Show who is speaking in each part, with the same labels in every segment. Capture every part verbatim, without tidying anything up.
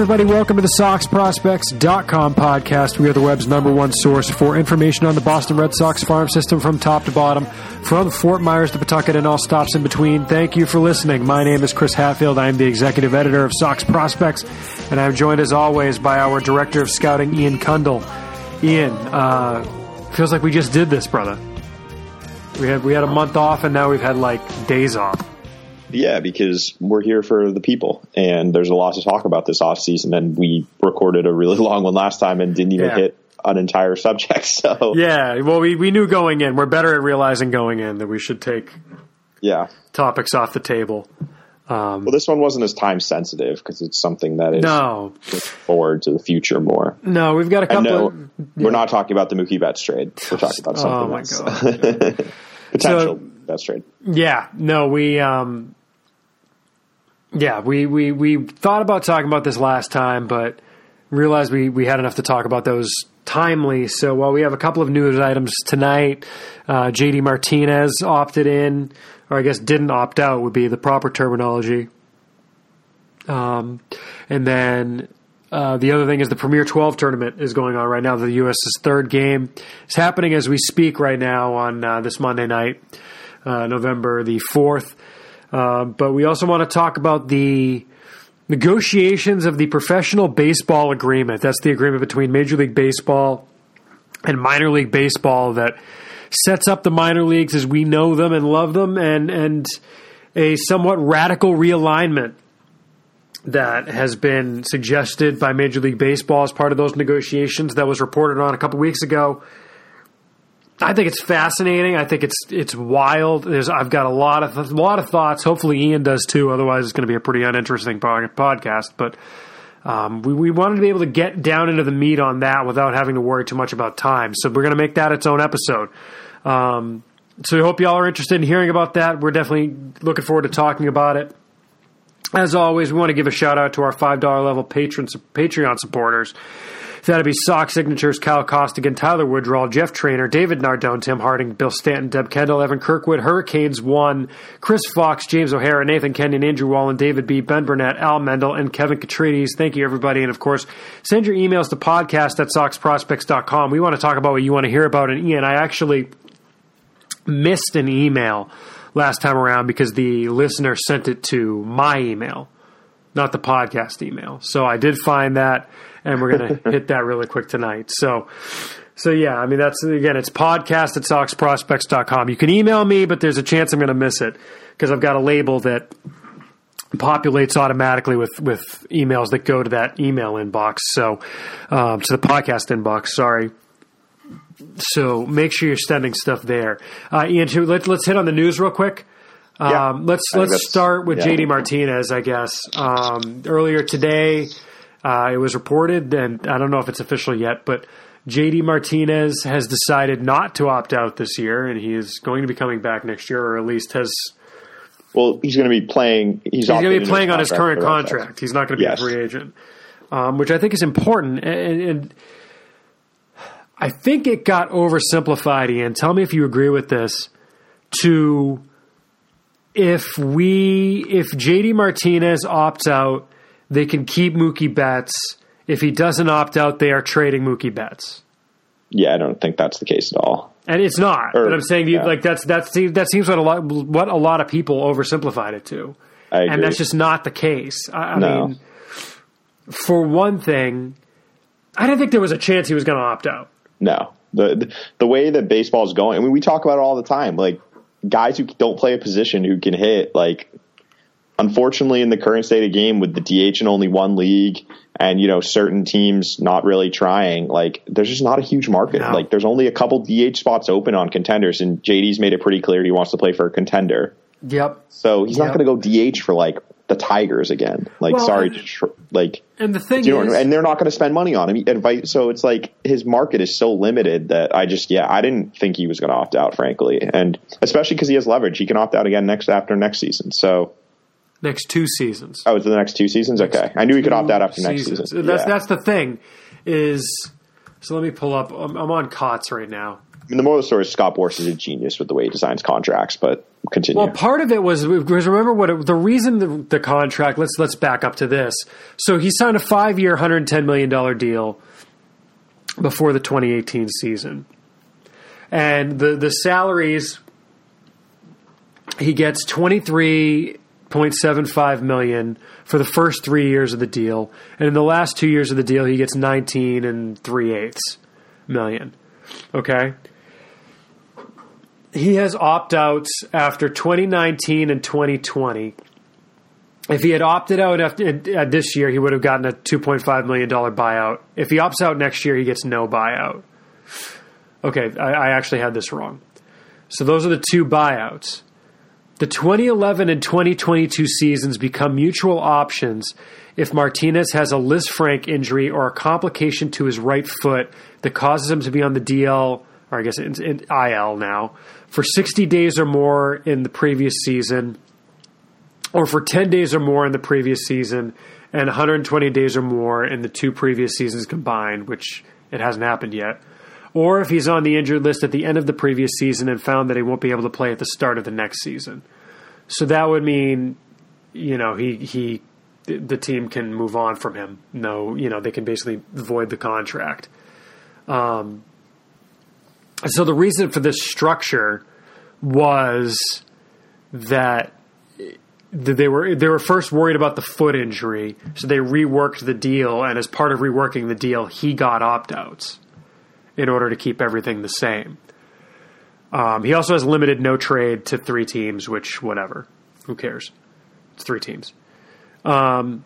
Speaker 1: everybody. Welcome to the Sox Prospects dot com podcast. We are the web's number one source for information on the Boston Red Sox farm system from top to bottom, from Fort Myers to Pawtucket and all stops in between. Thank you for listening. My name is Chris Hatfield. I am the executive editor of Sox Prospects, and I'm joined as always by our director of scouting, Ian Kundal. Ian, uh, feels like we just did this, brother. We had we had a month off, and now we've had like days off.
Speaker 2: Yeah, because we're here for the people, and there's a lot to talk about this off season, and we recorded a really long one last time and didn't even yeah. hit an entire subject. So
Speaker 1: yeah, well, we, we knew going in. We're better at realizing going in that we should take
Speaker 2: yeah
Speaker 1: topics off the table. Um,
Speaker 2: well, this one wasn't as time sensitive because it's something that is
Speaker 1: no
Speaker 2: forward to the future more.
Speaker 1: No, we've got a couple.
Speaker 2: No,
Speaker 1: of, yeah.
Speaker 2: We're not talking about the Mookie Betts trade. We're talking about something
Speaker 1: oh my
Speaker 2: else.
Speaker 1: God.
Speaker 2: Potential
Speaker 1: so,
Speaker 2: Betts trade.
Speaker 1: Yeah, no, we. Um, Yeah, we, we, we thought about talking about this last time, but realized we, we had enough to talk about those timely. So while we have a couple of news items tonight, uh, J D Martinez opted in, or I guess didn't opt out would be the proper terminology. Um, and then uh, the other thing is the Premier twelve tournament is going on right now. The U S's third game is happening as we speak right now on uh, this Monday night, uh, November the fourth. Uh, but we also want to talk about the negotiations of the professional baseball agreement. That's the agreement between Major League Baseball and minor league baseball that sets up the minor leagues as we know them and love them, and, and a somewhat radical realignment that has been suggested by Major League Baseball as part of those negotiations that was reported on a couple weeks ago. I think it's fascinating. I think it's it's wild. There's I've got a lot of a lot of thoughts. Hopefully Ian does too. Otherwise, it's going to be a pretty uninteresting podcast. But um, we we wanted to be able to get down into the meat on that without having to worry too much about time. So we're going to make that its own episode. Um, so we hope y'all are interested in hearing about that. We're definitely looking forward to talking about it. As always, we want to give a shout out to our five dollar level patrons, Patreon supporters. That'd be Sox Signatures, Kyle Costigan, Tyler Woodrow, Jeff Trainer, David Nardone, Tim Harding, Bill Stanton, Deb Kendall, Evan Kirkwood, Hurricanes one, Chris Fox, James O'Hara, Nathan Kenyon, Andrew Wallen, David B., Ben Burnett, Al Mendel, and Kevin Katrides. Thank you, everybody. And, of course, send your emails to podcast at sox prospects dot com. We want to talk about what you want to hear about. And, Ian, I actually missed an email last time around because the listener sent it to my email, not the podcast email. So I did find that. And we're going to hit that really quick tonight. So, so yeah, I mean, that's, again, it's podcast at sox prospects dot com. You can email me, but there's a chance I'm going to miss it because I've got a label that populates automatically with, with emails that go to that email inbox. So, um, to the podcast inbox, sorry. So make sure you're sending stuff there. Uh, Ian, should, let's, let's hit on the news real quick. Um,
Speaker 2: yeah,
Speaker 1: let's, let's start with yeah. J D Martinez, I guess. Um, earlier today, Uh, it was reported, and I don't know if it's official yet, but J D Martinez has decided not to opt out this year, and he is going to be coming back next year, or at least has.
Speaker 2: Well, he's going to be playing. He's,
Speaker 1: he's going to be playing
Speaker 2: his
Speaker 1: on his current contract. He's not going to be yes. a free agent, um, which I think is important. And, and I think it got oversimplified, Ian. Tell me if you agree with this. To if we if J D Martinez opts out, they can keep Mookie Betts. If he doesn't opt out, they are trading Mookie Betts.
Speaker 2: Yeah, I don't think that's the case at all.
Speaker 1: And it's not. Or, but I'm saying, yeah. like that's that's that seems what a lot what a lot of people oversimplified it to,
Speaker 2: I agree.
Speaker 1: And that's just not the case. I, I
Speaker 2: no.
Speaker 1: mean, for one thing, I didn't think there was a chance he was going to opt out.
Speaker 2: No, the, the the way that baseball is going. I mean, we talk about it all the time. Like guys who don't play a position who can hit, like. Unfortunately, in the current state of game with the D H in only one league and, you know, certain teams not really trying, like there's just not a huge market. No. Like there's only a couple D H spots open on contenders, and J D's made it pretty clear he wants to play for a contender.
Speaker 1: Yep.
Speaker 2: So he's
Speaker 1: yep.
Speaker 2: not going to go D H for like the Tigers again. Like,
Speaker 1: well,
Speaker 2: sorry,
Speaker 1: and,
Speaker 2: to tr- like,
Speaker 1: and the thing
Speaker 2: you know,
Speaker 1: is,
Speaker 2: and they're not going to spend money on him. And by, so it's like his market is so limited that I just, yeah, I didn't think he was going to opt out, frankly, and especially because he has leverage, he can opt out again next after next season. So.
Speaker 1: Next two seasons.
Speaker 2: Oh, it's the next two seasons? Okay. Next I knew he could opt out after next
Speaker 1: seasons.
Speaker 2: season.
Speaker 1: That's
Speaker 2: yeah.
Speaker 1: that's the thing is, so let me pull up, I'm, I'm on C O T S right now.
Speaker 2: mean, the moral of the story is Scott Boras is a genius with the way he designs contracts, but continue.
Speaker 1: Well, part of it was, was remember what it, the reason the, the contract, let's let's back up to this. So he signed a five-year, one hundred ten million dollars deal before the twenty eighteen season. And the, the salaries, he gets twenty-three point seven five million dollars for the first three years of the deal. And in the last two years of the deal, he gets nineteen and three-eighths million. Okay? He has opt-outs after twenty nineteen and twenty twenty. If he had opted out after, uh, this year, he would have gotten a two point five million dollars buyout. If he opts out next year, he gets no buyout. Okay, I, I actually had this wrong. So those are the two buyouts. The twenty eleven and twenty twenty-two seasons become mutual options if Martinez has a Lisfranc injury or a complication to his right foot that causes him to be on the D L, or I guess it's in I L now, for sixty days or more in the previous season, or for ten days or more in the previous season, and one hundred twenty days or more in the two previous seasons combined, which it hasn't happened yet. Or if he's on the injured list at the end of the previous season and found that he won't be able to play at the start of the next season. So that would mean, you know, he he the team can move on from him. No, you know, they can basically void the contract. Um, so the reason for this structure was that they were they were first worried about the foot injury, so they reworked the deal, and as part of reworking the deal, he got opt-outs in order to keep everything the same. Um, he also has limited no trade to three teams, which, whatever. Who cares? It's three teams. Um,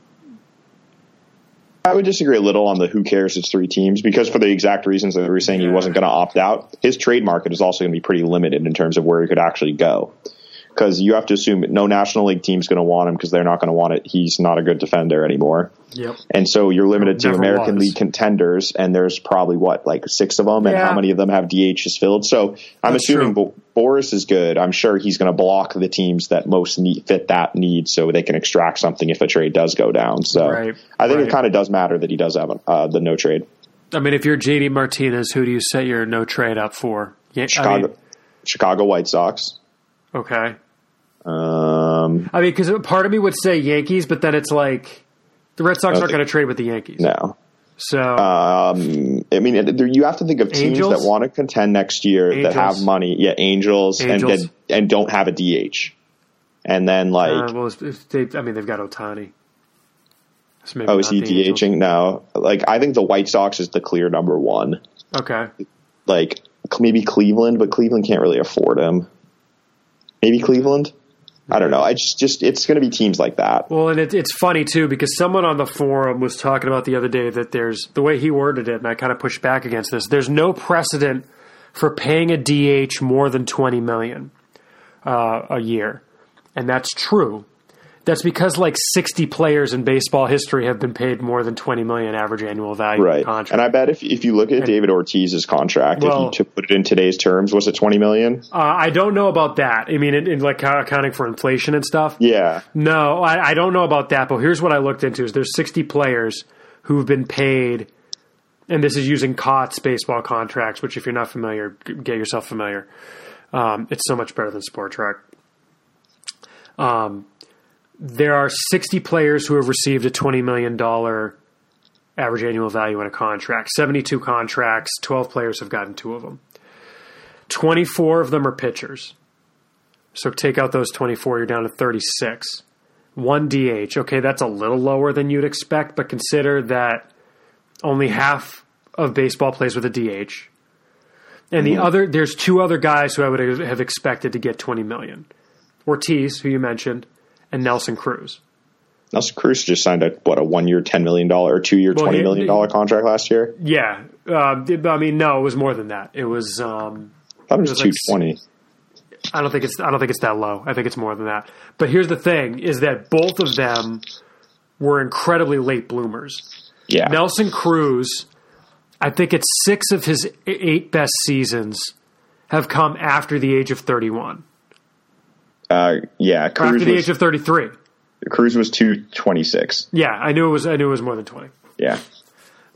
Speaker 2: I would disagree a little on the who cares it's three teams, because for the exact reasons that we were saying yeah. he wasn't going to opt out, his trade market is also going to be pretty limited in terms of where he could actually go. Because you have to assume no National League team's going to want him because they're not going to want it. He's not a good defender anymore.
Speaker 1: Yep.
Speaker 2: And so you're limited to American
Speaker 1: was.
Speaker 2: League contenders, and there's probably, what, like six of them, and
Speaker 1: yeah.
Speaker 2: how many of them have D Hs filled? So I'm
Speaker 1: That's
Speaker 2: assuming
Speaker 1: true.
Speaker 2: Boras is good. I'm sure he's going to block the teams that most need, fit that need so they can extract something if a trade does go down. So
Speaker 1: right.
Speaker 2: I think
Speaker 1: right.
Speaker 2: it kind of does matter that he does have uh, the no trade.
Speaker 1: I mean, if you're J D Martinez, who do you set your no trade up for? Yeah,
Speaker 2: Chicago,
Speaker 1: I mean,
Speaker 2: Chicago White Sox.
Speaker 1: Okay.
Speaker 2: Um,
Speaker 1: I mean, because part of me would say Yankees, but then it's like the Red Sox aren't going to trade with the Yankees.
Speaker 2: No.
Speaker 1: So,
Speaker 2: um, I mean, there, you have to think of teams
Speaker 1: Angels?
Speaker 2: that want to contend next year
Speaker 1: Angels.
Speaker 2: that have money. Yeah, Angels,
Speaker 1: Angels.
Speaker 2: and and and don't have a D H. And then like,
Speaker 1: uh, well, if they, I mean, they've got Ohtani. So maybe
Speaker 2: oh, is
Speaker 1: not
Speaker 2: he
Speaker 1: the
Speaker 2: DHing?
Speaker 1: Angels.
Speaker 2: No. Like, I think the White Sox is the clear number one.
Speaker 1: Okay.
Speaker 2: Like maybe Cleveland, but Cleveland can't really afford him. Maybe Cleveland. I don't know. I just, just it's going to be teams like that.
Speaker 1: Well, and it, it's funny, too, because someone on the forum was talking about the other day that there's, the way he worded it, and I kind of pushed back against this, there's no precedent for paying a D H more than twenty million dollars uh, a year. And that's true. That's because like sixty players in baseball history have been paid more than twenty million dollars average annual value
Speaker 2: right.
Speaker 1: contract.
Speaker 2: And I bet if if you look at and, David Ortiz's contract,
Speaker 1: well,
Speaker 2: if you put it in today's terms, was it twenty million dollars?
Speaker 1: Uh, I don't know about that. I mean, in, in like accounting for inflation and stuff.
Speaker 2: Yeah.
Speaker 1: No, I, I don't know about that. But here's what I looked into: is there's sixty players who've been paid, and this is using C O T S baseball contracts. Which, if you're not familiar, get yourself familiar. Um, it's so much better than Spotrac. Um. There are sixty players who have received a twenty million dollars average annual value in a contract. seventy-two contracts, twelve players have gotten two of them. twenty-four of them are pitchers. So take out those twenty-four, you're down to thirty-six. One D H. Okay, that's a little lower than you'd expect, but consider that only half of baseball plays with a D H. And the mm-hmm. other, there's two other guys who I would have expected to get twenty million dollars. Ortiz, who you mentioned, and Nelson Cruz.
Speaker 2: Nelson Cruz just signed a what a one year ten million dollar or two year well, twenty million dollar contract last year.
Speaker 1: Yeah, uh, I mean no, it was more than that. It was. Um,
Speaker 2: I thought it was, was two twenty.
Speaker 1: Like, I don't think it's. I don't think it's that low. I think it's more than that. But here's the thing: is that both of them were incredibly late bloomers.
Speaker 2: Yeah,
Speaker 1: Nelson Cruz, I think it's six of his eight best seasons have come after the age of thirty-one.
Speaker 2: Uh, yeah,
Speaker 1: Cruz after the was, age of thirty-three.
Speaker 2: Cruz was two twenty-six.
Speaker 1: Yeah, I knew it was. I knew it was more than twenty.
Speaker 2: Yeah,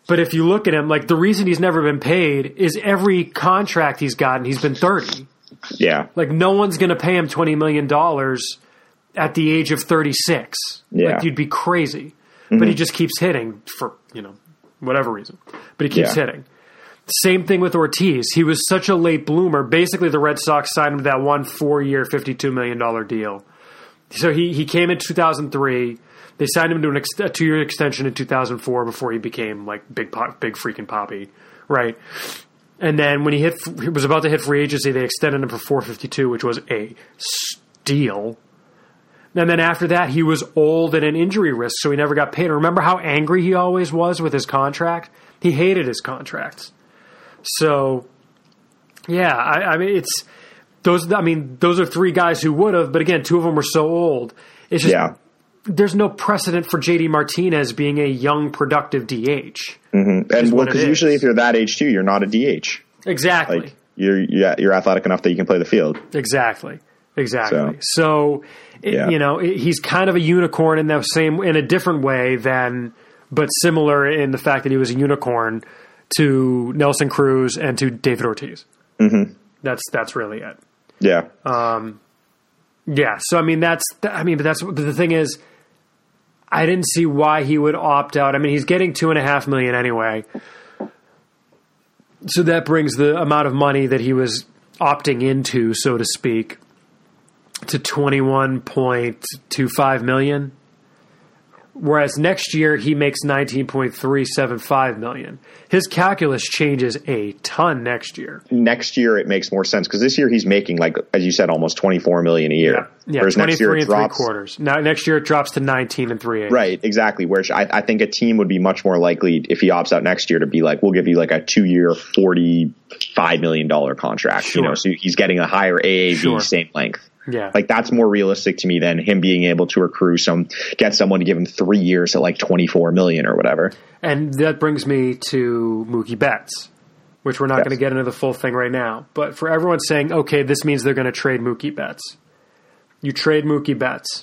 Speaker 1: But if you look at him, like the reason he's never been paid is every contract he's gotten, he's been thirty.
Speaker 2: Yeah.
Speaker 1: Like no one's going to pay him twenty million dollars at the age of thirty-six.
Speaker 2: Yeah.
Speaker 1: Like you'd be crazy. Mm-hmm. But he just keeps hitting for, you know, whatever reason. But he keeps yeah. hitting. Same thing with Ortiz. He was such a late bloomer. Basically, the Red Sox signed him to that one four-year, fifty-two million dollars deal. So he, he came in two thousand three. They signed him to an ex- a two-year extension in two thousand four before he became like big, pop, big freaking poppy, right? And then when he hit, he was about to hit free agency. They extended him for four fifty-two, which was a steal. And then after that, he was old and an injury risk, so he never got paid. Remember how angry he always was with his contract? He hated his contracts. So, yeah, I, I mean, it's those. I mean, those are three guys who would have, but again, two of them were so old. It's just.
Speaker 2: Yeah.
Speaker 1: There's no precedent for J D Martinez being a young, productive D H.
Speaker 2: Mm-hmm. And well, because usually if you're that age too, you're not a D H.
Speaker 1: Exactly.
Speaker 2: Like, you're you're athletic enough that you can play the field.
Speaker 1: Exactly. Exactly. So, so yeah. you know, he's kind of a unicorn in that same, in a different way than, but similar in the fact that he was a unicorn to Nelson Cruz and to David Ortiz.
Speaker 2: Mm-hmm.
Speaker 1: That's that's really it.
Speaker 2: Yeah.
Speaker 1: Um. Yeah. So I mean, that's I mean, but that's the thing is. I didn't see why he would opt out. I mean, he's getting two and a half million anyway. So that brings the amount of money that he was opting into, so to speak, to twenty-one point two five million. Whereas next year he makes nineteen point three seven five million. His calculus changes a ton next year.
Speaker 2: Next year it makes more sense because this year he's making, like as you said, almost twenty-four million a year.
Speaker 1: Yeah, yeah
Speaker 2: Whereas next year it
Speaker 1: and
Speaker 2: drops,
Speaker 1: three quarters. Now next year it drops to nineteen and three eighths.
Speaker 2: Right, exactly. Where I, I think a team would be much more likely if he opts out next year to be like, we'll give you like a two-year, forty-five million dollars contract. Sure. You know, so he's getting a higher A A V, sure. Same length.
Speaker 1: Yeah.
Speaker 2: Like that's more realistic to me than him being able to accrue some, get someone to give him three years at like twenty-four million or whatever.
Speaker 1: And that brings me to Mookie Betts, which we're not yes. going to get into the full thing right now. But for everyone saying, okay, this means they're going to trade Mookie Betts. You trade Mookie Betts.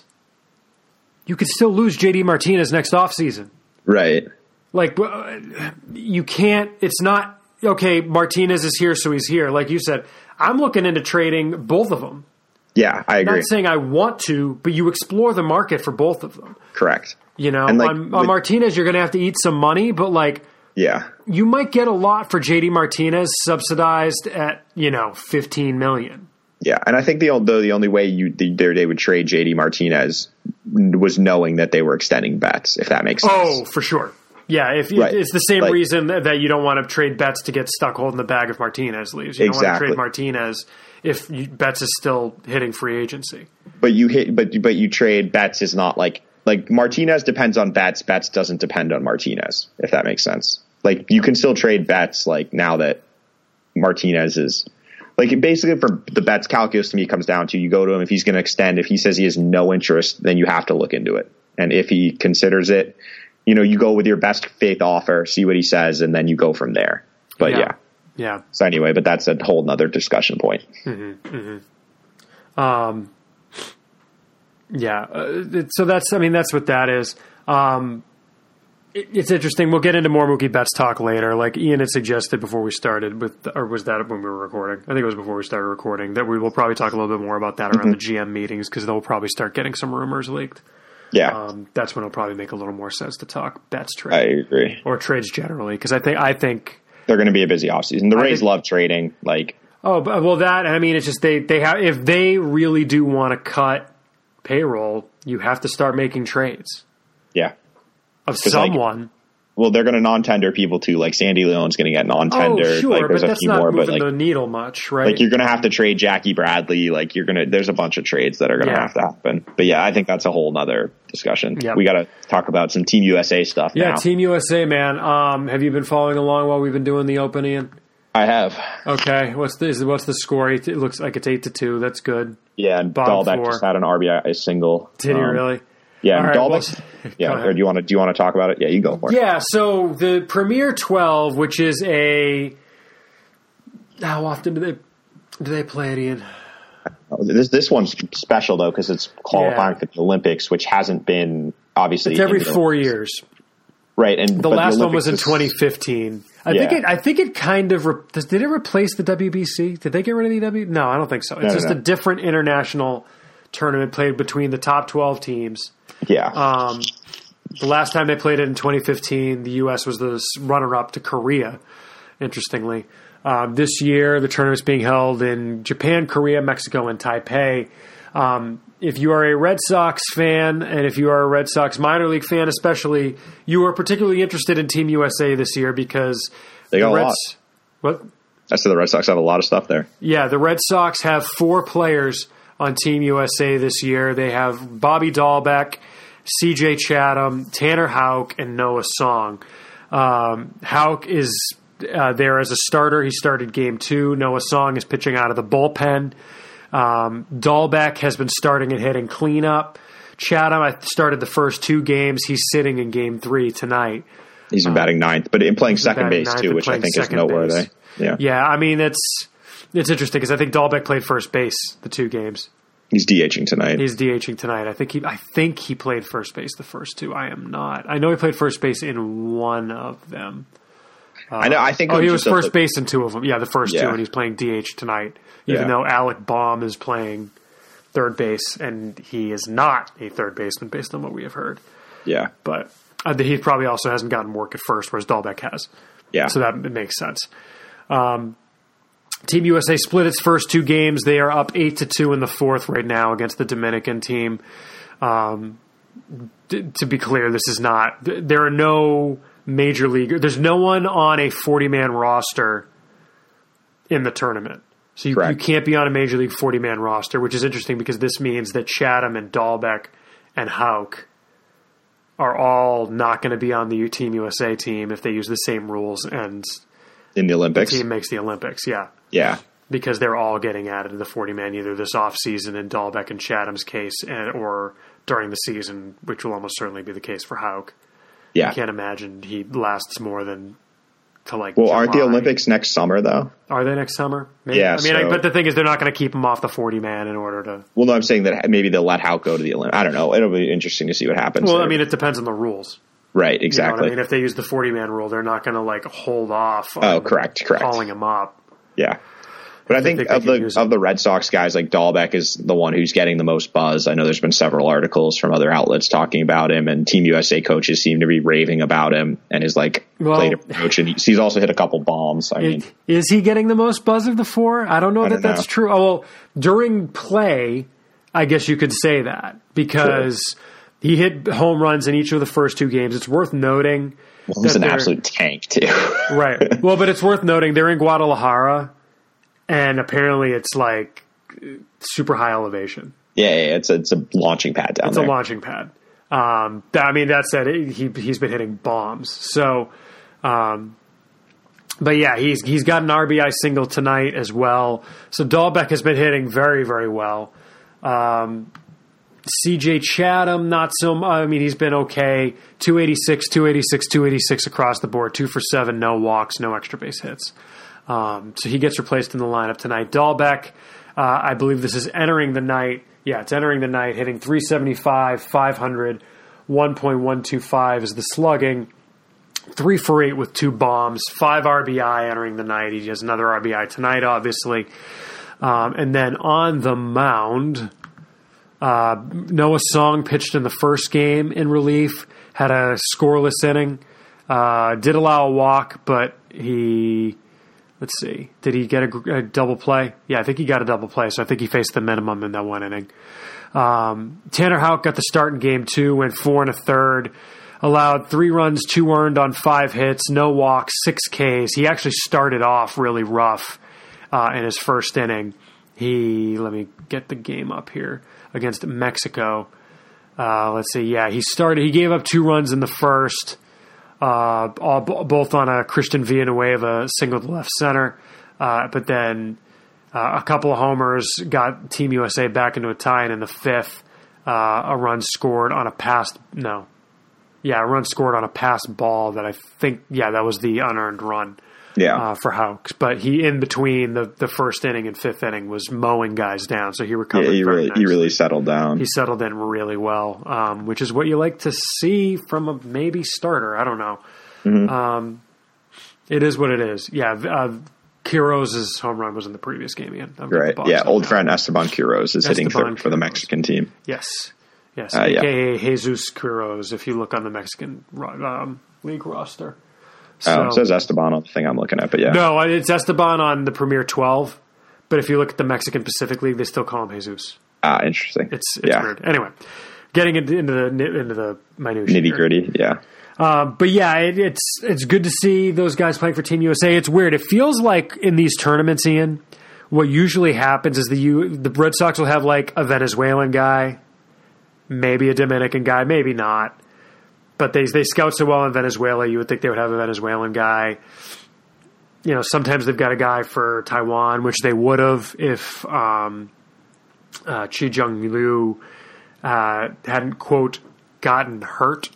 Speaker 1: You could still lose J D Martinez next offseason.
Speaker 2: Right.
Speaker 1: Like, you can't, it's not, okay, Martinez is here, so he's here. Like you said, I'm looking into trading both of them.
Speaker 2: Yeah, I agree.
Speaker 1: I'm not saying I want to, but you explore the market for both of them.
Speaker 2: Correct.
Speaker 1: You know,
Speaker 2: like,
Speaker 1: on, on Martinez, you're going to have to eat some money, but like,
Speaker 2: yeah,
Speaker 1: you might get a lot for J D Martinez subsidized at, you know, fifteen million.
Speaker 2: Yeah, and I think the though the only way you the, they would trade J D Martinez was knowing that they were extending Betts, if that makes sense.
Speaker 1: Oh, for sure. Yeah, if right. it's the same like, reason that you don't want to trade Betts to get stuck holding the bag if Martinez leaves. You don't exactly. want to trade Martinez if you, Betts is still hitting free agency.
Speaker 2: But you hit, but but you trade Betts is not like like Martinez depends on Betts. Betts doesn't depend on Martinez, if that makes sense. Like you can still trade Betts like now that Martinez is like basically for the Betts calculus to me comes down to you go to him if he's going to extend. If he says he has no interest, then you have to look into it. And if he considers it, you know, you go with your best faith offer, see what he says, and then you go from there. But yeah. Yeah.
Speaker 1: yeah.
Speaker 2: So anyway, but that's a whole nother discussion point.
Speaker 1: Mm-hmm, mm-hmm. Um, yeah. Uh, it, so that's, I mean, that's what that is. Um, it, it's interesting. We'll get into more Mookie Betts talk later. Like Ian had suggested before we started with, or was that when we were recording? I think it was before we started recording that we will probably talk a little bit more about that around mm-hmm. the G M meetings because they'll probably start getting some rumors leaked.
Speaker 2: Yeah,
Speaker 1: um, that's when it'll probably make a little more sense to talk Betts trade.
Speaker 2: I agree,
Speaker 1: or trades generally, because I think I think
Speaker 2: they're going to be a busy offseason. The I Rays think, love trading, like
Speaker 1: oh, but, well, that I mean, it's just they they have if they really do want to cut payroll, you have to start making trades.
Speaker 2: Yeah,
Speaker 1: of someone.
Speaker 2: Like, well, they're going to non-tender people too. Like Sandy Leon's going to get non-tendered.
Speaker 1: Oh, sure,
Speaker 2: like, there's
Speaker 1: but
Speaker 2: a
Speaker 1: that's
Speaker 2: few
Speaker 1: not
Speaker 2: more,
Speaker 1: moving
Speaker 2: but like
Speaker 1: the needle much, right?
Speaker 2: Like you're going to have to trade Jackie Bradley. Like you're going to. There's a bunch of trades that are going to yeah. have to happen. But yeah, I think that's a whole nother discussion. Yep. We got to talk about some Team U S A stuff.
Speaker 1: Yeah,
Speaker 2: now.
Speaker 1: Team U S A, man. Um, have you been following along while we've been doing the Open, Ian?
Speaker 2: I have.
Speaker 1: Okay, what's the what's the score? It looks like it's eight to two. That's good.
Speaker 2: Yeah, and Dahlbeck just had an R B I single.
Speaker 1: Did he um, really?
Speaker 2: Yeah,
Speaker 1: right,
Speaker 2: Dahlbeck. Well, yeah, or do you want to do you want to talk about it? Yeah, you go for it.
Speaker 1: Yeah, so the Premier twelve, which is a how often do they do they play it, Ian?
Speaker 2: This this one's special though because it's qualifying
Speaker 1: yeah.
Speaker 2: for the Olympics, which hasn't been obviously
Speaker 1: it's every four years.
Speaker 2: Right, and
Speaker 1: the last one was in
Speaker 2: is,
Speaker 1: twenty fifteen. I
Speaker 2: yeah.
Speaker 1: think it. I think it kind of re- did it replace the W B C? Did they get rid of the W? No, I don't think so. It's
Speaker 2: no,
Speaker 1: just
Speaker 2: no.
Speaker 1: a different international tournament played between the top twelve teams.
Speaker 2: Yeah.
Speaker 1: Um, the last time they played it in twenty fifteen, the U S was the runner-up to Korea. Interestingly, um, this year the tournament's being held in Japan, Korea, Mexico, and Taipei. Um, if you are a Red Sox fan, and if you are a Red Sox minor league fan especially, you are particularly interested in Team U S A this year because
Speaker 2: they got
Speaker 1: the
Speaker 2: a
Speaker 1: Reds,
Speaker 2: lot.
Speaker 1: What?
Speaker 2: I said the Red Sox have a lot of stuff there.
Speaker 1: Yeah, the Red Sox have four players on Team U S A this year. They have Bobby Dahlbeck, C J Chatham, Tanner Houck, and Noah Song. Um, Houck is uh, there as a starter. He started game two. Noah Song is pitching out of the bullpen. Um, Dahlbeck has been starting and hitting cleanup. Chatham, I started the first two games. He's sitting in game three tonight.
Speaker 2: He's been um, batting ninth, but in playing second base too, which I think is noteworthy. Yeah,
Speaker 1: yeah. I mean, it's it's interesting because I think Dahlbeck played first base the two games.
Speaker 2: He's DHing tonight.
Speaker 1: He's DHing tonight. I think he. I think he played first base the first two. I am not. I know he played first base in one of them. Uh,
Speaker 2: I know. I think.
Speaker 1: Oh, he was
Speaker 2: just
Speaker 1: first
Speaker 2: a,
Speaker 1: base in two of them. Yeah, the first
Speaker 2: yeah.
Speaker 1: two, and he's playing D H tonight. Even
Speaker 2: yeah.
Speaker 1: though Alec Baum is playing third base, and he is not a third baseman based on what we have heard.
Speaker 2: Yeah,
Speaker 1: but uh, he probably also hasn't gotten work at first, whereas Dahlbeck has.
Speaker 2: Yeah,
Speaker 1: so that it makes sense. Um, Team U S A split its first two games. They are up eight to two in the fourth right now against the Dominican team. Um, d- to be clear, this is not. Th- there are no major league. There's no one on a forty-man roster in the tournament, so you, you can't be on a major league forty-man roster, which is interesting because this means that Chatham and Dahlbeck and Houck are all not going to be on the Team U S A team if they use the same rules and
Speaker 2: in the Olympics.
Speaker 1: The team makes the Olympics, yeah.
Speaker 2: Yeah.
Speaker 1: Because they're all getting added to the forty-man either this offseason in Dahlbeck and Chatham's case and, or during the season, which will almost certainly be the case for Houck.
Speaker 2: Yeah.
Speaker 1: I can't imagine he lasts more than to like
Speaker 2: Well,
Speaker 1: July.
Speaker 2: aren't the Olympics next summer, though?
Speaker 1: Are they next summer? Maybe.
Speaker 2: Yeah.
Speaker 1: I mean,
Speaker 2: so,
Speaker 1: I, but the thing is, they're not going to keep him off the forty-man in order to...
Speaker 2: Well, no, I'm saying that maybe they'll let Houck go to the Olympics. I don't know. It'll be interesting to see what happens.
Speaker 1: Well,
Speaker 2: there.
Speaker 1: I mean, it depends on the rules.
Speaker 2: Right, exactly.
Speaker 1: You know what I mean, if they use the forty-man rule, they're not going to like hold off on
Speaker 2: oh, correct, correct.
Speaker 1: calling him up.
Speaker 2: Yeah. But I think, think of the of the Red Sox guys, like Dahlbeck is the one who's getting the most buzz. I know there's been several articles from other outlets talking about him, and Team U S A coaches seem to be raving about him and his like
Speaker 1: well,
Speaker 2: plate approach. And he's also hit a couple bombs. I
Speaker 1: it,
Speaker 2: mean,
Speaker 1: is he getting the most buzz of the four? I don't know
Speaker 2: I
Speaker 1: that
Speaker 2: don't
Speaker 1: that's
Speaker 2: know.
Speaker 1: true. Oh, well, during play, I guess you could say that because sure. he hit home runs in each of the first two games. It's worth noting.
Speaker 2: Well, he's an absolute tank too.
Speaker 1: Right. Well, but it's worth noting they're in Guadalajara. And apparently it's like super high elevation.
Speaker 2: Yeah, yeah it's a, it's a launching pad down
Speaker 1: it's
Speaker 2: there.
Speaker 1: It's a launching pad. Um, I mean, that said, he he's been hitting bombs. So, um, but yeah, he's he's got an R B I single tonight as well. So Dahlbeck has been hitting very very well. Um, C J Chatham, not so much. I mean, he's been okay. two eighty-six, two eighty-six, two eighty-six across the board. Two for seven, no walks, no extra base hits. Um, so he gets replaced in the lineup tonight. Dahlbeck, uh, I believe this is entering the night. Yeah, it's entering the night, hitting three seventy-five, five hundred, one point one two five is the slugging. Three for eight with two bombs, five R B I entering the night. He has another R B I tonight, obviously. Um, and then on the mound, uh, Noah Song pitched in the first game in relief, had a scoreless inning, uh, did allow a walk, but he... Let's see. Did he get a, a double play? Yeah, I think he got a double play, so I think he faced the minimum in that one inning. Um, Tanner Houck got the start in game two, went four and a third, allowed three runs, two earned on five hits, no walks, six Ks. He actually started off really rough uh, in his first inning. He, let me get the game up here, against Mexico. Uh, let's see. Yeah, he started, he gave up two runs in the first. Uh, all, both on a Christian Villanueva single to left center, uh, but then uh, a couple of homers got Team U S A back into a tie, and in the fifth, uh, a run scored on a passed no, yeah, a run scored on a passed ball that I think yeah that was the unearned run.
Speaker 2: Yeah.
Speaker 1: Uh, for Houks, but he in between the, the first inning and fifth inning was mowing guys down, so he recovered.
Speaker 2: Yeah, he
Speaker 1: very
Speaker 2: really
Speaker 1: nicely.
Speaker 2: he really settled down.
Speaker 1: He settled in really well, um, which is what you like to see from a maybe starter. I don't know.
Speaker 2: Mm-hmm.
Speaker 1: Um, it is what it is. Yeah, uh, Quiroz's home run was in the previous game again.
Speaker 2: Right. Yeah, old now. friend Esteban Quiroz is Esteban hitting for, for the Mexican team.
Speaker 1: Yes. Yes.
Speaker 2: Uh,
Speaker 1: A K A
Speaker 2: yeah.
Speaker 1: Jesus Quiroz, if you look on the Mexican um, league roster. So,
Speaker 2: oh, it says Esteban on the thing I'm looking at, but yeah.
Speaker 1: No, it's Esteban on the Premier twelve, but if you look at the Mexican Pacific League, they still call him Jesus.
Speaker 2: Ah, interesting.
Speaker 1: It's, it's
Speaker 2: yeah.
Speaker 1: weird. Anyway, getting into, into the into the minutiae.
Speaker 2: Nitty gritty, yeah.
Speaker 1: Um, but yeah, it, it's it's good to see those guys playing for Team U S A. It's weird. It feels like in these tournaments, Ian, what usually happens is the U, the Red Sox will have like a Venezuelan guy, maybe a Dominican guy, maybe not. But they they scout so well in Venezuela, you would think they would have a Venezuelan guy. You know, sometimes they've got a guy for Taiwan, which they would have if um, uh, Chi Jung Liu uh, hadn't, quote, gotten hurt,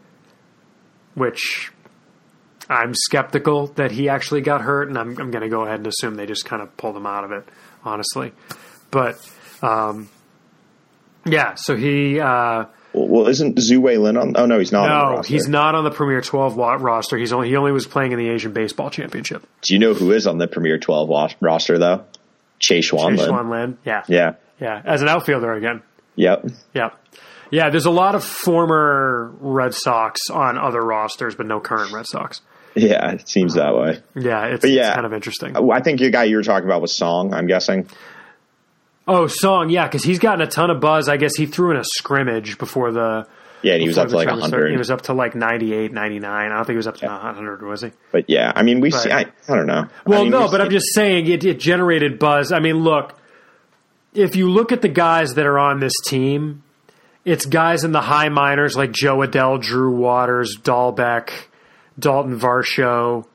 Speaker 1: which I'm skeptical that he actually got hurt, and I'm, I'm going to go ahead and assume they just kind of pulled him out of it, honestly. But, um, yeah, so he... Uh,
Speaker 2: Well, isn't Zhu Wei Lin on? Oh no, he's not.
Speaker 1: No,
Speaker 2: on the roster.
Speaker 1: he's not on the Premier twelve roster. He's only he only was playing in the Asian Baseball Championship.
Speaker 2: Do you know who is on the Premier twelve roster though? Che Xuan Lin.
Speaker 1: Xuan Lin, yeah,
Speaker 2: yeah,
Speaker 1: yeah, as an outfielder again.
Speaker 2: Yep.
Speaker 1: Yeah, yeah. There's a lot of former Red Sox on other rosters, but no current Red Sox.
Speaker 2: Yeah, it seems that way.
Speaker 1: Yeah, it's,
Speaker 2: but yeah,
Speaker 1: it's kind of interesting.
Speaker 2: I think the guy you were talking about was Song. I'm guessing.
Speaker 1: Oh, Song, yeah, because he's gotten a ton of buzz. I guess he threw in a scrimmage before the.
Speaker 2: Yeah, and he was up to like one hundred.
Speaker 1: He was up to like ninety-eight, ninety-nine. I don't think he was up to yeah. one hundred, was he?
Speaker 2: But yeah, I mean, we see, I, I don't know.
Speaker 1: Well,
Speaker 2: I mean,
Speaker 1: no, but I'm just saying it, it generated buzz. I mean, look, if you look at the guys that are on this team, it's guys in the high minors like Joe Adell, Drew Waters, Dahlbeck, Dalton Varsho,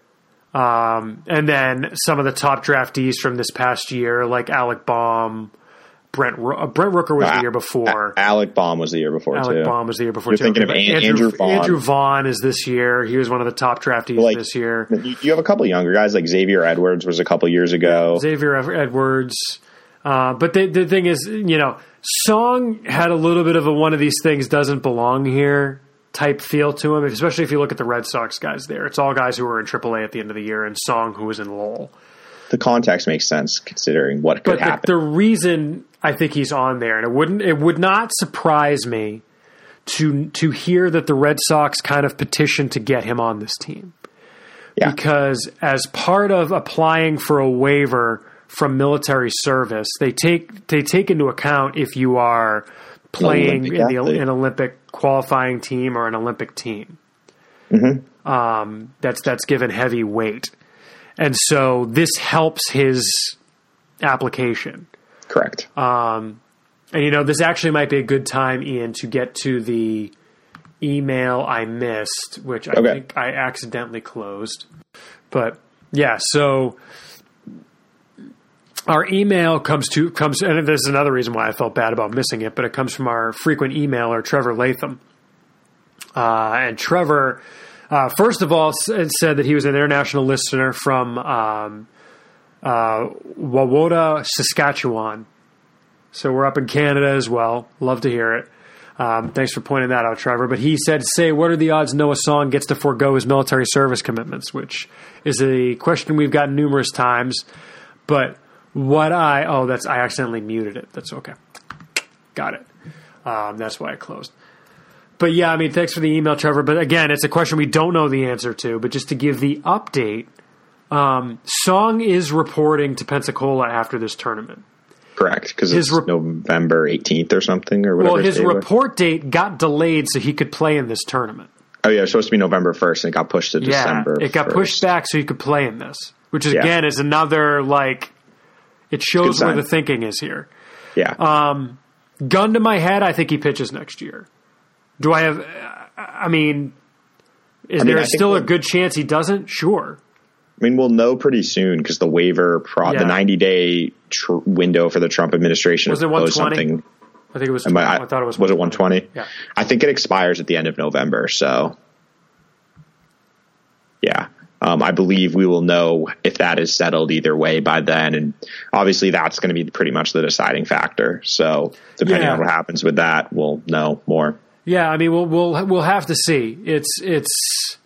Speaker 1: um, and then some of the top draftees from this past year like Alec Baum. Brent uh, Brent Rooker was
Speaker 2: no,
Speaker 1: the year before.
Speaker 2: A- Alec Baum was the year before,
Speaker 1: Alec
Speaker 2: too.
Speaker 1: Alec Baum was the year before,
Speaker 2: You're
Speaker 1: too.
Speaker 2: thinking of An-
Speaker 1: Andrew,
Speaker 2: Andrew Vaughn.
Speaker 1: Andrew Vaughn is this year. He was one of the top draftees
Speaker 2: like,
Speaker 1: this year.
Speaker 2: You, you have a couple of younger guys, like Xavier Edwards was a couple years ago.
Speaker 1: Xavier Edwards. Uh, but the, the thing is, you know, Song had a little bit of a one of these things doesn't belong here type feel to him, especially if you look at the Red Sox guys there. It's all guys who were in triple A at the end of the year, and Song who was in Lowell.
Speaker 2: The context makes sense considering what could
Speaker 1: but the,
Speaker 2: happen.
Speaker 1: The reason I think he's on there, and it wouldn't, it would not surprise me to to hear that the Red Sox kind of petitioned to get him on this team.
Speaker 2: Yeah.
Speaker 1: Because as part of applying for a waiver from military service, they take they take into account if you are playing in the, an Olympic qualifying team or an Olympic team.
Speaker 2: Mm-hmm.
Speaker 1: Um, that's that's given heavy weight. And so this helps his application.
Speaker 2: Correct.
Speaker 1: Um, and, you know, this actually might be a good time, Ian, to get to the email I missed, which I
Speaker 2: okay.
Speaker 1: think I accidentally closed. But, yeah, so our email comes to, comes, and this is another reason why I felt bad about missing it, but it comes from our frequent emailer, Trevor Latham. Uh, and Trevor... Uh, first of all, it said that he was an international listener from um, uh, Wawota, Saskatchewan. So we're up in Canada as well. Love to hear it. Um, thanks for pointing that out, Trevor. But he said, say, what are the odds Noah Song gets to forego his military service commitments, which is a question we've gotten numerous times. But what I, oh, that's, I accidentally muted it. That's okay. Got it. Um, that's why I closed. But yeah, I mean, thanks for the email, Trevor. But again, it's a question we don't know the answer to. But just to give the update, um, Song is reporting to Pensacola after this tournament.
Speaker 2: Correct, because it's re- November eighteenth or something or whatever.
Speaker 1: Well, his report was. date got delayed so he could play in this tournament.
Speaker 2: Oh yeah, it was supposed to be November first, and it got pushed to
Speaker 1: yeah,
Speaker 2: December.
Speaker 1: It got
Speaker 2: first.
Speaker 1: pushed back so he could play in this, which is,
Speaker 2: yeah.
Speaker 1: again is another like it shows where the thinking is here.
Speaker 2: Yeah.
Speaker 1: Um, gun to my head, I think he pitches next year. Do I have? I mean, is I mean, there I still a good chance he doesn't? Sure.
Speaker 2: I mean, we'll know pretty soon because the waiver, pro- yeah. the ninety day tr- window for the Trump administration
Speaker 1: was it one twenty?
Speaker 2: Something.
Speaker 1: I think it was.
Speaker 2: I,
Speaker 1: I, I thought it was.
Speaker 2: Was it one twenty?
Speaker 1: Yeah.
Speaker 2: I think it expires at the end of November. So, yeah. Um, I believe we will know if that is settled either way by then. And obviously that's going to be pretty much the deciding factor. So depending yeah. on what happens with that, we'll know more.
Speaker 1: Yeah. I mean, we'll, we'll, we'll have to see. It's, it's,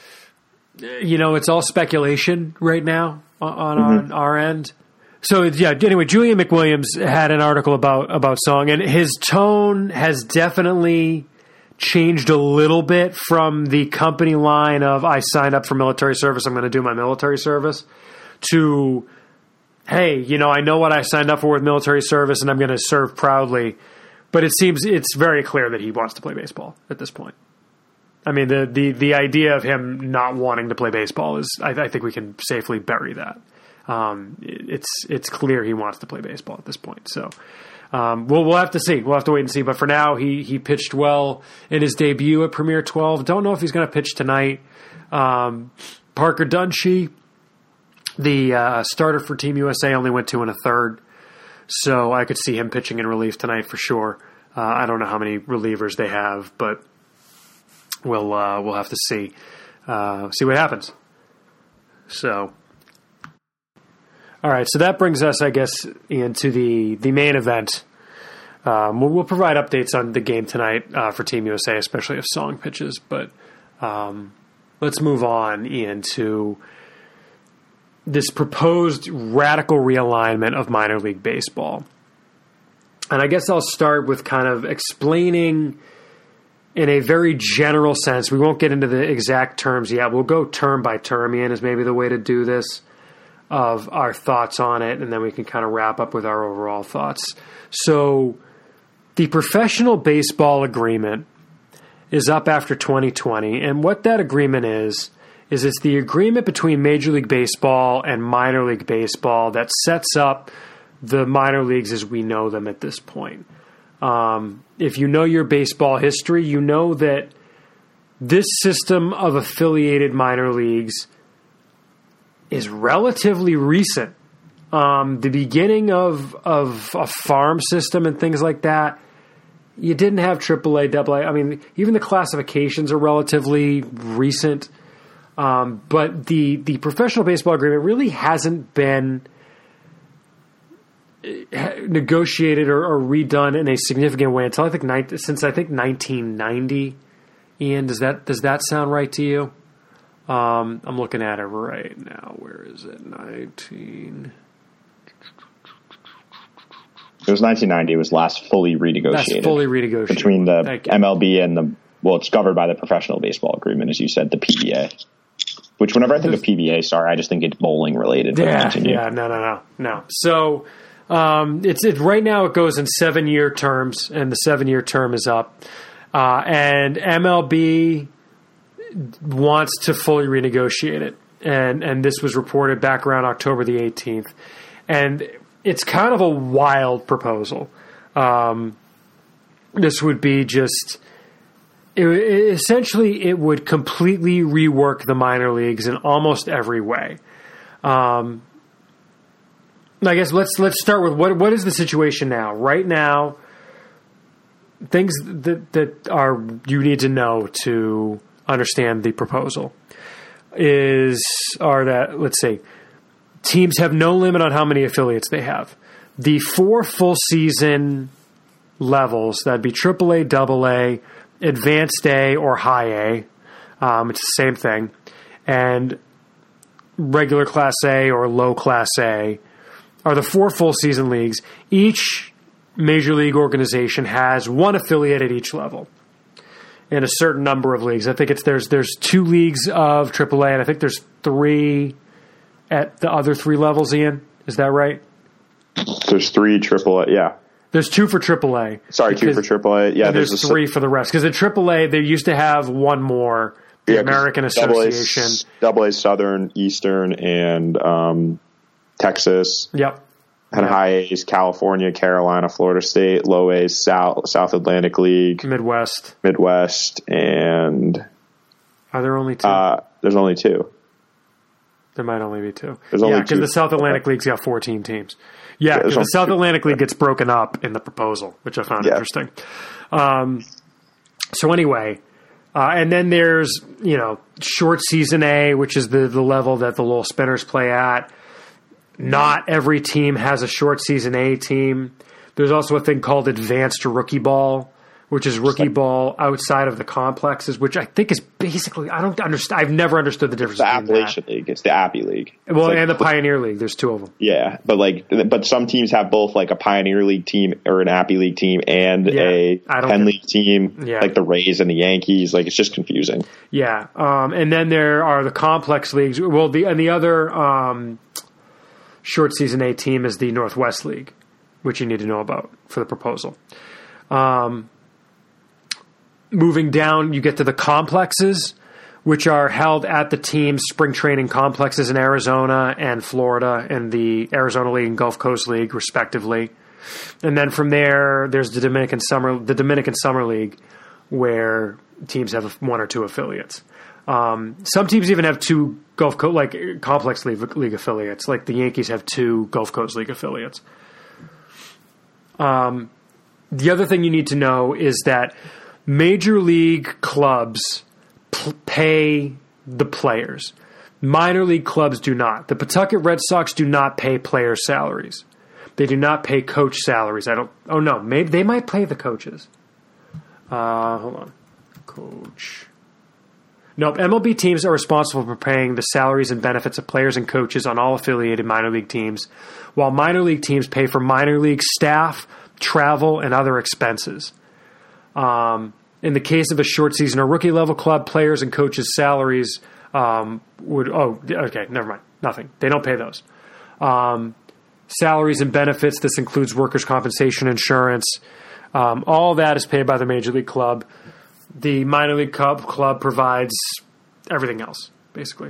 Speaker 1: you know, it's all speculation right now on, on mm-hmm. our end. So yeah, anyway, Julian McWilliams had an article about, about Song, and his tone has definitely changed a little bit from the company line of I signed up for military service, I'm going to do my military service, to, hey, you know, I know what I signed up for with military service and I'm going to serve proudly. But it seems it's very clear that he wants to play baseball at this point. I mean, the, the, the idea of him not wanting to play baseball is, I, I think we can safely bury that. Um, it's it's clear he wants to play baseball at this point. So um, we'll we'll have to see. We'll have to wait and see. But for now, he he pitched well in his debut at Premier twelve. Don't know if he's going to pitch tonight. Um, Parker Dunshee, the uh, starter for Team U S A, only went two and a third. So I could see him pitching in relief tonight for sure. Uh, I don't know how many relievers they have, but we'll uh, we'll have to see uh, see what happens. So. All right, so that brings us, I guess, into the, the main event. Um, we'll, we'll provide updates on the game tonight uh, for Team U S A, especially if Song pitches. But um, let's move on, Ian, to this proposed radical realignment of minor league baseball. And I guess I'll start with kind of explaining in a very general sense. We won't get into the exact terms yet. We'll go term by term, Ian, is maybe the way to do this, of our thoughts on it, and then we can kind of wrap up with our overall thoughts. So the professional baseball agreement is up after twenty twenty, and what that agreement is, is it's the agreement between Major League Baseball and minor league baseball that sets up the minor leagues as we know them at this point. Um, if you know your baseball history, you know that this system of affiliated minor leagues is relatively recent. Um, the beginning of of a farm system and things like that, you didn't have triple A, double A. I mean, even the classifications are relatively recent. Um, but the the professional baseball agreement really hasn't been negotiated or, or redone in a significant way until I think since I think nineteen ninety. Ian, does that does that sound right to you? Um, I'm looking at it right now. Where is it? nineteen
Speaker 2: It was nineteen ninety. It was last fully renegotiated.
Speaker 1: That's fully renegotiated.
Speaker 2: Between the M L B and the, well, it's governed by the professional baseball agreement, as you said, the P B A. Which whenever I think There's, of P B A, sorry, I just think it's bowling related.
Speaker 1: Yeah, yeah, no, no, no, no. So, um, it's, it, right now it goes in seven year terms, and the seven year term is up. Uh, and M L B wants to fully renegotiate it. And and this was reported back around October the eighteenth. And it's kind of a wild proposal. Um, this would be just... It, it, essentially, it would completely rework the minor leagues in almost every way. Um, I guess let's let's start with what what is the situation now? Right now, things that, that are you need to know to understand the proposal is are that, let's see, teams have no limit on how many affiliates they have. The four full season levels, that'd be triple A, double A, advanced A, or high A. Um, it's the same thing. And regular class A or low class A are the four full season leagues. Each major league organization has one affiliate at each level in a certain number of leagues. I think it's there's there's two leagues of triple A, and I think there's three at the other three levels, Ian. Is that right?
Speaker 2: There's three triple A, yeah.
Speaker 1: There's two for triple A.
Speaker 2: Sorry, two for triple A. Yeah,
Speaker 1: there's, there's three for the rest. Because in triple A, they used to have one more, the yeah, American Association.
Speaker 2: Double A, Southern, Eastern, and um, Texas.
Speaker 1: Yep.
Speaker 2: And yep. High A's, California, Carolina, Florida State. Low A's, South, South Atlantic League.
Speaker 1: Midwest.
Speaker 2: Midwest, and...
Speaker 1: Are there only two?
Speaker 2: Uh, there's only two.
Speaker 1: There might only be two.
Speaker 2: There's
Speaker 1: yeah,
Speaker 2: only
Speaker 1: because the South Atlantic League's got fourteen teams. Yeah, because yeah, the South Atlantic two. League gets broken up in the proposal, which I found yeah. interesting. Um, so anyway, Uh, and then there's, you know, short season A, which is the, the level that the Lowell Spinners play at. Not every team has a short season A team. There's also a thing called advanced rookie ball, which is rookie ball outside of the complexes, which I think is basically, I don't understand. I've never understood the difference.
Speaker 2: The
Speaker 1: between
Speaker 2: Appalachian
Speaker 1: that.
Speaker 2: League. It's the Appy League. It's
Speaker 1: Well,
Speaker 2: like,
Speaker 1: and the Pioneer League. There's two of them.
Speaker 2: Yeah, but like, but some teams have both like a Pioneer League team or an Appy League team and
Speaker 1: Yeah,
Speaker 2: a
Speaker 1: I don't
Speaker 2: Penn
Speaker 1: get-
Speaker 2: League team,
Speaker 1: Yeah.
Speaker 2: like the Rays and the Yankees. Like, it's just confusing.
Speaker 1: Yeah. Um, and then there are the complex leagues. Well, the and the other um, short season A team is the Northwest League, which you need to know about for the proposal. Um, moving down, you get to the complexes, which are held at the team's spring training complexes in Arizona and Florida, and the Arizona League and Gulf Coast League, respectively. And then from there, there's the Dominican Summer, the Dominican Summer League, where teams have one or two affiliates. Um, some teams even have two Gulf Coast, like complex league, league affiliates. Like the Yankees have two Gulf Coast League affiliates. Um, the other thing you need to know is that major league clubs p- pay the players. Minor league clubs do not. The Pawtucket Red Sox do not pay player salaries. They do not pay coach salaries. I don't. Oh no, maybe they might pay the coaches. Uh, hold on, coach. Nope. M L B teams are responsible for paying the salaries and benefits of players and coaches on all affiliated minor league teams, while minor league teams pay for minor league staff, travel, and other expenses. Um, in the case of a short season or rookie level club, players and coaches' salaries um, would. Oh, okay. Never mind. Nothing. They don't pay those. Um, salaries and benefits. This includes workers' compensation insurance. Um, all that is paid by the major league club. The minor league club, club provides everything else, basically.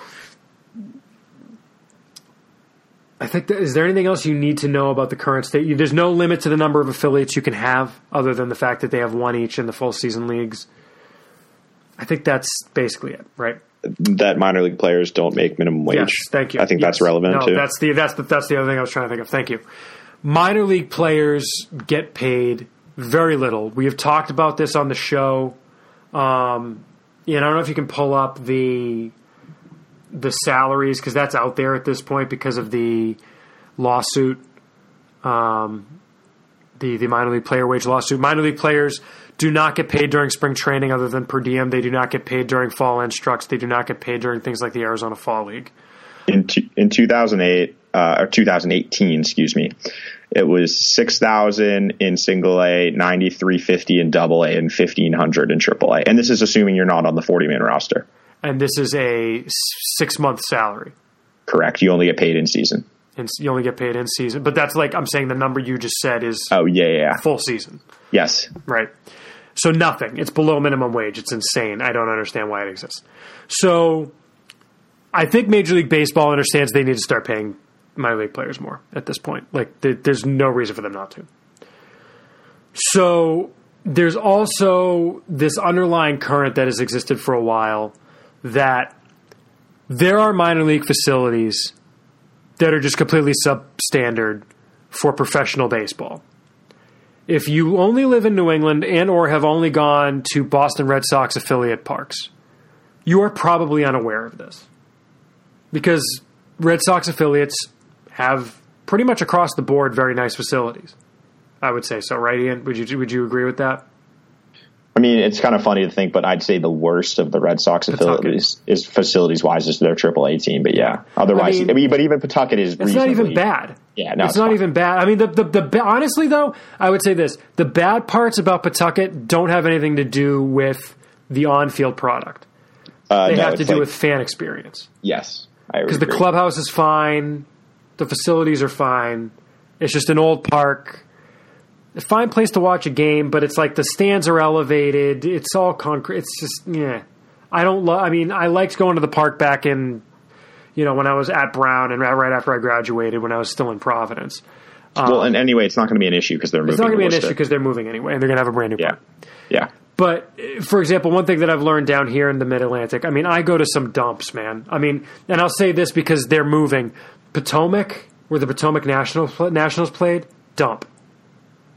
Speaker 1: I think that, is there anything else you need to know about the current state? There's no limit to the number of affiliates you can have, other than the fact that they have one each in the full season leagues. I think that's basically it, right?
Speaker 2: That minor league players don't make minimum wage.
Speaker 1: Yes, thank you.
Speaker 2: I think
Speaker 1: Yes.
Speaker 2: that's relevant
Speaker 1: no,
Speaker 2: too.
Speaker 1: That's the that's the that's the other thing I was trying to think of. Thank you. Minor league players get paid very little. We have talked about this on the show. Um, you know, I don't know if you can pull up the the salaries because that's out there at this point because of the lawsuit, um, the the minor league player wage lawsuit. Minor league players do not get paid during spring training other than per diem. They do not get paid during fall instructs. They do not get paid during things like the Arizona Fall League.
Speaker 2: In two, in two thousand eight uh, or two thousand eighteen, excuse me, it was six thousand in single A, ninety three fifty in double A, and fifteen hundred in triple A. And this is assuming you're not on the forty man roster.
Speaker 1: And this is a six month salary.
Speaker 2: Correct. You only get paid in season.
Speaker 1: And you only get paid in season, but that's like I'm saying the number you just said is
Speaker 2: Oh yeah, yeah, yeah.
Speaker 1: full season,
Speaker 2: Yes.
Speaker 1: right? So nothing. It's below minimum wage. It's insane. I don't understand why it exists. So I think Major League Baseball understands they need to start paying minor league players more at this point. Like there, there's no reason for them not to. So there's also this underlying current that has existed for a while that there are minor league facilities that are just completely substandard for professional baseball. If you only live in New England and or have only gone to Boston Red Sox affiliate parks, you are probably unaware of this. Because Red Sox affiliates have pretty much across the board very nice facilities. I would say so, right, Ian? Would you would you agree with that?
Speaker 2: I mean, it's kind of funny to think, but I'd say the worst of the Red Sox facilities is facilities wise is their triple A team. But yeah, otherwise, I mean, I mean but even Pawtucket is.
Speaker 1: It's not even bad.
Speaker 2: Yeah, no,
Speaker 1: it's, it's not fine. even bad. I mean, the, the the honestly though, I would say this: the bad parts about Pawtucket don't have anything to do with the on-field product.
Speaker 2: Uh,
Speaker 1: they
Speaker 2: no,
Speaker 1: have to do
Speaker 2: like,
Speaker 1: with fan experience.
Speaker 2: Yes,
Speaker 1: because the clubhouse is fine, the facilities are fine. It's just an old park. A fine place to watch a game, but it's like the stands are elevated. It's all concrete. It's just, yeah. I don't love, I mean, I liked going to the park back in, you know, when I was at Brown and right after I graduated when I was still in Providence. Um,
Speaker 2: well, and anyway, it's not going to be an issue because they're moving.
Speaker 1: It's not going to be an
Speaker 2: Worcester.
Speaker 1: issue because they're moving anyway and they're going to have a brand new
Speaker 2: yeah.
Speaker 1: park.
Speaker 2: Yeah.
Speaker 1: But, for example, one thing that I've learned down here in the Mid-Atlantic, I mean, I go to some dumps, man. I mean, and I'll say this because they're moving. Potomac, where the Potomac National, Nationals played, dump.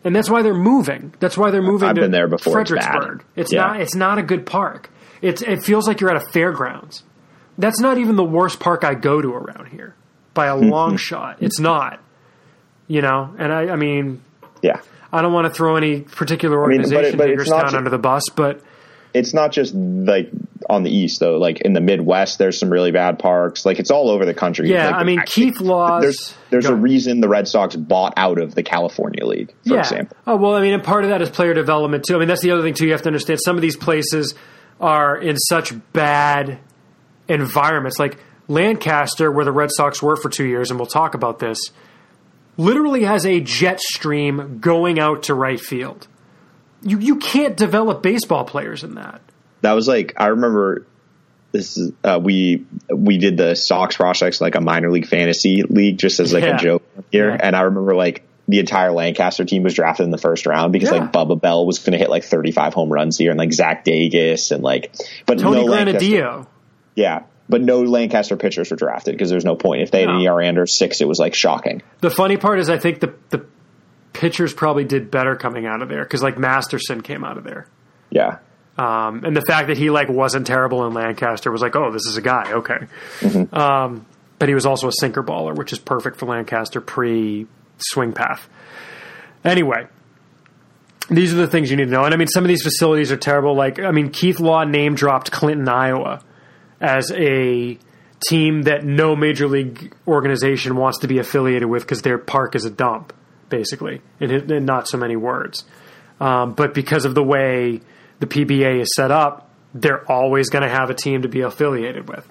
Speaker 1: And that's why they're moving. That's why they're moving
Speaker 2: I've
Speaker 1: to
Speaker 2: been there before.
Speaker 1: Fredericksburg.
Speaker 2: It's,
Speaker 1: it's
Speaker 2: yeah.
Speaker 1: not it's not a good park. It's it feels like you're at a fairgrounds. That's not even the worst park I go to around here by a long shot. It's not. You know, and I I mean,
Speaker 2: yeah.
Speaker 1: I don't want to throw any particular organization
Speaker 2: I mean, but it, but
Speaker 1: figures down ju- under the bus, but
Speaker 2: it's not just like on the East though. Like in the Midwest, there's some really bad parks. Like it's all over the country.
Speaker 1: Yeah,
Speaker 2: like,
Speaker 1: I mean,
Speaker 2: I,
Speaker 1: Keith Laws.
Speaker 2: There's, there's a reason the Red Sox bought out of the California League, for
Speaker 1: yeah.
Speaker 2: example.
Speaker 1: Oh well, I mean, and part of that is player development too. I mean, that's the other thing too. You have to understand some of these places are in such bad environments, like Lancaster, where the Red Sox were for two years, and we'll talk about this. Literally has a jet stream going out to right field. You you can't develop baseball players in that.
Speaker 2: That was like, I remember this is, uh, we we did the Sox prospects like a minor league fantasy league just as like
Speaker 1: yeah.
Speaker 2: a joke here,
Speaker 1: yeah.
Speaker 2: and I remember like the entire Lancaster team was drafted in the first round because
Speaker 1: yeah.
Speaker 2: like Bubba Bell was going to hit like thirty-five home runs here, and like Zach Davis and like but
Speaker 1: Tony
Speaker 2: no
Speaker 1: Granadillo.
Speaker 2: Lancaster, yeah. But no Lancaster pitchers were drafted because there's no point. If they had
Speaker 1: no.
Speaker 2: an E R A under six, it was like shocking.
Speaker 1: The funny part is I think the the pitchers probably did better coming out of there because like Masterson came out of there.
Speaker 2: Yeah.
Speaker 1: Um, and the fact that he like wasn't terrible in Lancaster was like, oh, this is a guy. Okay. Mm-hmm. Um, but he was also a sinker baller, which is perfect for Lancaster pre swing path. Anyway, these are the things you need to know. And I mean, some of these facilities are terrible. Like, I mean, Keith Law name dropped Clinton, Iowa as a team that no major league organization wants to be affiliated with because their park is a dump, basically, in, in not so many words. Um, but because of the way the P B A is set up, they're always going to have a team to be affiliated with.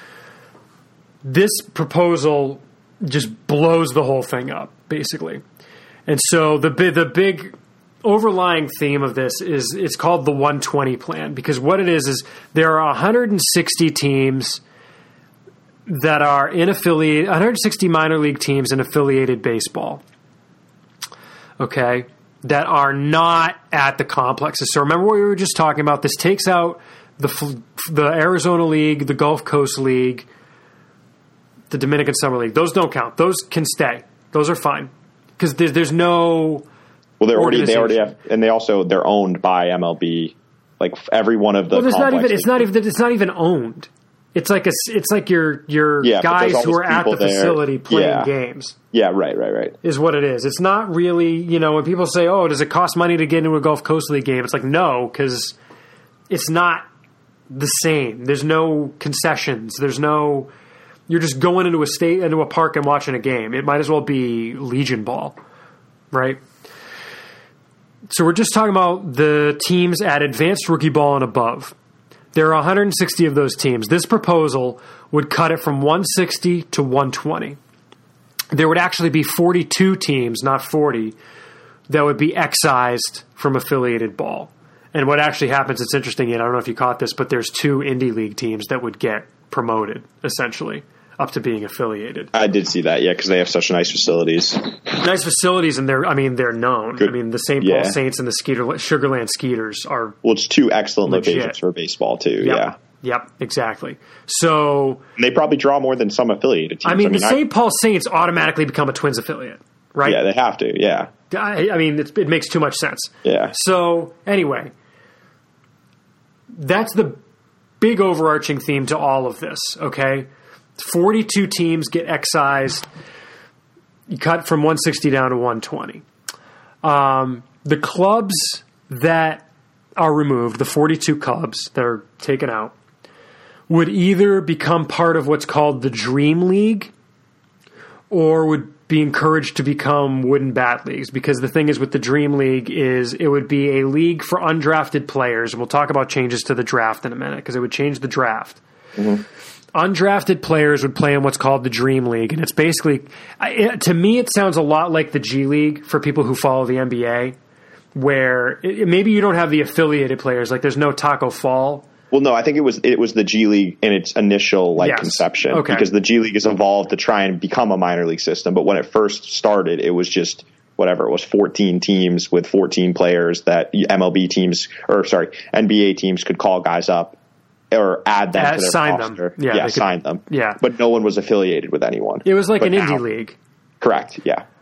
Speaker 1: This proposal just blows the whole thing up, basically. And so the the big overlying theme of this is it's called the one twenty plan, because what it is is there are one hundred sixty teams that are in affiliate, one hundred sixty minor league teams in affiliated baseball. Okay, that are not at the complexes. So remember what we were just talking about. This takes out the the Arizona League, the Gulf Coast League, the Dominican Summer League. Those don't count. Those can stay. Those are fine because there's there's no.
Speaker 2: Well, they're already they already have, and they also they're owned by M L B. Like every one of the.
Speaker 1: Well, there's not even. It's not even. It's not even owned. It's like a. It's like your your
Speaker 2: yeah,
Speaker 1: guys who are at the
Speaker 2: there.
Speaker 1: facility playing
Speaker 2: yeah.
Speaker 1: games.
Speaker 2: Yeah, right, right, right.
Speaker 1: Is what it is. It's not really. You know, when people say, "Oh, does it cost money to get into a Gulf Coast League game?" It's like no, because it's not the same. There's no concessions. There's no. You're just going into a state into a park and watching a game. It might as well be Legion Ball, right? So we're just talking about the teams at advanced rookie ball and above. There are one hundred sixty of those teams. This proposal would cut it from one sixty to one twenty. There would actually be forty-two teams, not forty, that would be excised from affiliated ball. And what actually happens, it's interesting, and I don't know if you caught this, but there's two indie league teams that would get promoted, essentially, up to being affiliated.
Speaker 2: I did see that, yeah, because they have such nice facilities.
Speaker 1: Nice facilities, and they're, I mean, they're known.
Speaker 2: Good.
Speaker 1: I mean, the Saint Paul
Speaker 2: yeah.
Speaker 1: Saints and the Skeeter, Sugarland Skeeters are
Speaker 2: Well, it's two excellent
Speaker 1: legit.
Speaker 2: locations for baseball, too,
Speaker 1: yep.
Speaker 2: yeah.
Speaker 1: Yep, exactly. So
Speaker 2: And they probably draw more than some affiliated teams.
Speaker 1: I mean,
Speaker 2: I mean
Speaker 1: the
Speaker 2: I,
Speaker 1: Saint Paul Saints automatically become a Twins affiliate, right?
Speaker 2: Yeah, they have to, yeah.
Speaker 1: I, I mean, it's, it makes too much sense.
Speaker 2: Yeah.
Speaker 1: So, anyway, that's the big overarching theme to all of this, okay? forty-two teams get excised. You cut from one sixty down to one twenty. Um, the clubs that are removed, the forty-two clubs that are taken out, would either become part of what's called the Dream League or would be encouraged to become wooden bat leagues, because the thing is with the Dream League is it would be a league for undrafted players, and we'll talk about changes to the draft in a minute because it would change the draft. Mm-hmm. Undrafted players would play in what's called the Dream League, and it's basically, it, to me, it sounds a lot like the G League for people who follow the N B A, where it, maybe you don't have the affiliated players, like there's no Taco Fall.
Speaker 2: Well, no, I think it was it was the G League in its initial like
Speaker 1: yes.
Speaker 2: conception,
Speaker 1: okay.
Speaker 2: because the G League has evolved to try and become a minor league system. But when it first started, it was just whatever it was, fourteen teams with fourteen players that M L B teams or sorry N B A teams could call guys up or add them
Speaker 1: uh,
Speaker 2: to their
Speaker 1: sign
Speaker 2: roster.
Speaker 1: Them. Yeah,
Speaker 2: yeah
Speaker 1: could,
Speaker 2: sign them.
Speaker 1: Yeah,
Speaker 2: but no one was affiliated with anyone.
Speaker 1: It was like
Speaker 2: but
Speaker 1: an
Speaker 2: now,
Speaker 1: indie league.
Speaker 2: Correct. Yeah.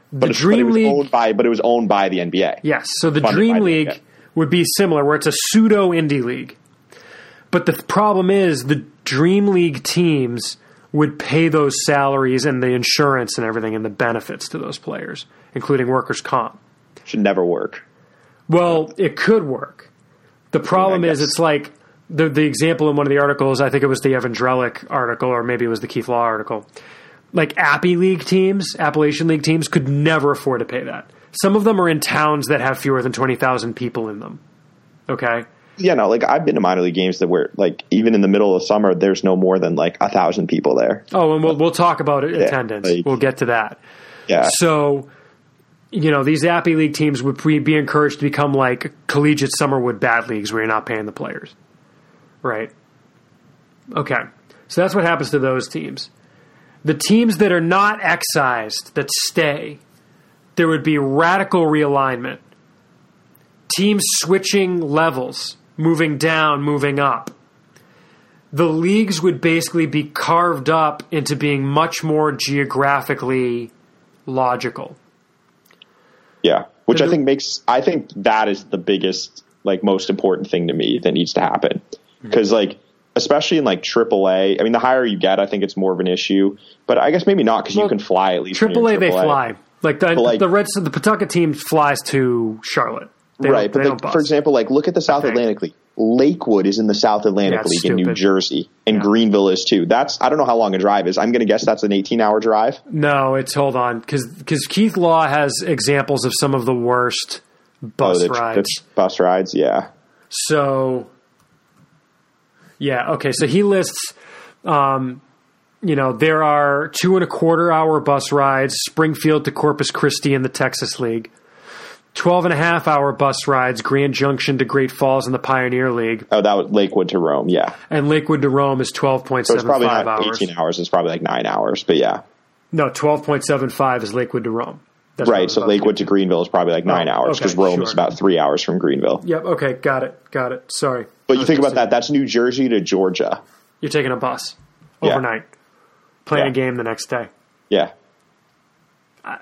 Speaker 1: The
Speaker 2: but
Speaker 1: Dream
Speaker 2: but it was
Speaker 1: League
Speaker 2: owned by, but it was owned by the N B A.
Speaker 1: Yes, so the
Speaker 2: Funded
Speaker 1: Dream
Speaker 2: by the
Speaker 1: League
Speaker 2: N B A.
Speaker 1: would be similar, where it's a pseudo indie league. But the problem is the Dream League teams would pay those salaries and the insurance and everything and the benefits to those players, including workers' comp.
Speaker 2: Should never work.
Speaker 1: Well, it could work. The problem
Speaker 2: I
Speaker 1: is
Speaker 2: guess.
Speaker 1: it's like the the example in one of the articles, I think it was the Evan Drellick article, or maybe it was the Keith Law article. Like Appy League teams, Appalachian League teams could never afford to pay that. Some of them are in towns that have fewer than twenty thousand people in them. Okay?
Speaker 2: Yeah, no, like I've been to minor league games that where like even in the middle of summer, there's no more than like a thousand people there.
Speaker 1: Oh, and we'll we'll talk about it,
Speaker 2: Yeah,
Speaker 1: attendance.
Speaker 2: like-
Speaker 1: we'll get to that.
Speaker 2: Yeah.
Speaker 1: So, you know, these Appy League teams would pre- be encouraged to become like collegiate Summerwood bad leagues where you're not paying the players. Right? Okay. So that's what happens to those teams. The teams that are not excised, that stay, there would be radical realignment. Teams switching levels, moving down, moving up. The leagues would basically be carved up into being much more geographically logical.
Speaker 2: Yeah, which
Speaker 1: And
Speaker 2: I think makes I think that is the biggest, like, most important thing to me that needs to happen. Because, like, especially in like triple A, I mean, the higher you get, I think it's more of an issue. But I guess maybe not because
Speaker 1: Well,
Speaker 2: you can fly at least. when you're
Speaker 1: triple A,
Speaker 2: in
Speaker 1: they
Speaker 2: triple A.
Speaker 1: fly. Like the
Speaker 2: like-
Speaker 1: the Reds, the Pawtucket team flies to Charlotte. They
Speaker 2: Right,
Speaker 1: don't,
Speaker 2: but
Speaker 1: they
Speaker 2: like,
Speaker 1: don't
Speaker 2: for
Speaker 1: bust.
Speaker 2: example, like look at the South
Speaker 1: think.
Speaker 2: Atlantic League. Lakewood is in the South Atlantic
Speaker 1: Yeah, it's
Speaker 2: League in New
Speaker 1: stupid.
Speaker 2: Jersey, and
Speaker 1: Yeah.
Speaker 2: Greenville is too. That's I don't know how long a drive is. I'm going to guess that's an eighteen hour drive.
Speaker 1: No, it's hold on because Keith Law has examples of some of the worst bus
Speaker 2: oh, the,
Speaker 1: rides.
Speaker 2: the bus rides, yeah.
Speaker 1: So, yeah, okay. So he lists, um, you know, there are two and a quarter hour bus rides, Springfield to Corpus Christi in the Texas League. Twelve and a half hour bus rides, Grand Junction to Great Falls in the Pioneer League.
Speaker 2: Oh, that was Lakewood to Rome, yeah.
Speaker 1: And Lakewood to Rome is twelve point
Speaker 2: So it's
Speaker 1: seven
Speaker 2: probably
Speaker 1: five
Speaker 2: not
Speaker 1: hours.
Speaker 2: eighteen hours. It's probably like nine hours, but yeah.
Speaker 1: No, twelve point seven five is Lakewood to Rome. That's what I
Speaker 2: Right,
Speaker 1: was
Speaker 2: so
Speaker 1: about
Speaker 2: Lakewood to Greenville is probably like nine
Speaker 1: Oh,
Speaker 2: hours
Speaker 1: okay,
Speaker 2: because Rome is
Speaker 1: sure.
Speaker 2: about three hours from Greenville.
Speaker 1: Yep, okay, got it, got it. Sorry.
Speaker 2: But
Speaker 1: I
Speaker 2: you
Speaker 1: was
Speaker 2: think about
Speaker 1: missing-
Speaker 2: that, that's New Jersey to Georgia.
Speaker 1: You're taking a bus
Speaker 2: Yeah.
Speaker 1: overnight, playing
Speaker 2: Yeah.
Speaker 1: a game the next day.
Speaker 2: Yeah.
Speaker 1: I,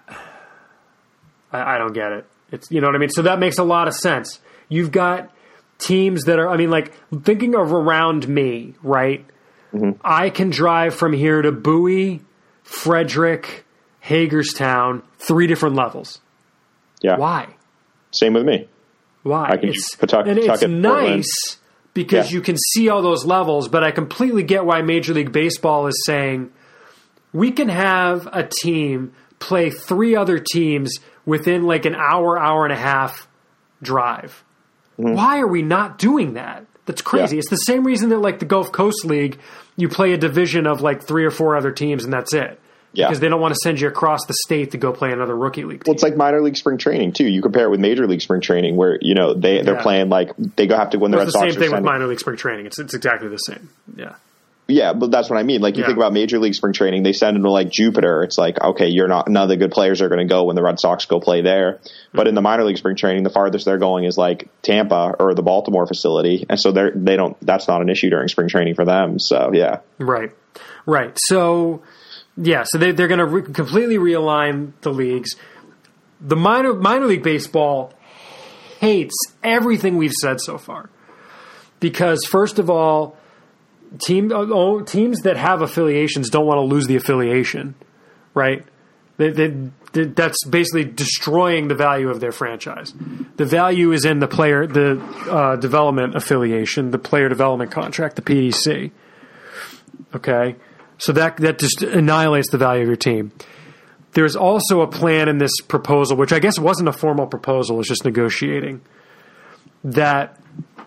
Speaker 1: I don't get it. It's, you know what I mean? So that makes a lot of sense. You've got teams that are, I mean, like, thinking of around me, right?
Speaker 2: Mm-hmm.
Speaker 1: I can drive from here to Bowie, Frederick, Hagerstown, three different levels.
Speaker 2: Yeah.
Speaker 1: Why?
Speaker 2: Same with me.
Speaker 1: Why?
Speaker 2: I can
Speaker 1: It's,
Speaker 2: do Pawtucket-
Speaker 1: and it's
Speaker 2: Pawtucket, Portland.
Speaker 1: nice because
Speaker 2: Yeah.
Speaker 1: you can see all those levels, but I completely get why Major League Baseball is saying we can have a team play three other teams within like an hour, hour and a half drive. Why are we not doing that? That's crazy.
Speaker 2: Yeah.
Speaker 1: It's the same reason that like the Gulf Coast League, you play a division of like three or four other teams and that's it.
Speaker 2: Yeah.
Speaker 1: Because they don't want to send you across the state to go play another rookie league team.
Speaker 2: Well, it's like minor league spring training too. You compare it with major league spring training, where you know they they're
Speaker 1: Yeah.
Speaker 2: playing like they go have to when the Red
Speaker 1: It's the
Speaker 2: Sox
Speaker 1: same
Speaker 2: are
Speaker 1: thing with
Speaker 2: sending-
Speaker 1: minor league spring training. It's it's exactly the same. Yeah.
Speaker 2: Yeah, but that's what I mean. Like you
Speaker 1: Yeah.
Speaker 2: think about major league spring training, they send them to like Jupiter. It's like okay, you're not none of the good players are going to go when the Red Sox go play there. But in the minor league spring training, the farthest they're going is like Tampa or the Baltimore facility, and so they're they don't. That's not an issue during spring training for them. So yeah,
Speaker 1: Right. Right. So, yeah, so they, they're going to re- completely realign the leagues. The minor minor league baseball hates everything we've said so far. Because, first of all, team oh, teams that have affiliations don't want to lose the affiliation, right? They, they, they, that's basically destroying the value of their franchise. The value is in the player, the uh, development affiliation, the player development contract, the P D C. Okay, so that that just annihilates the value of your team. There's also a plan in this proposal, which I guess wasn't a formal proposal; it's just negotiating. That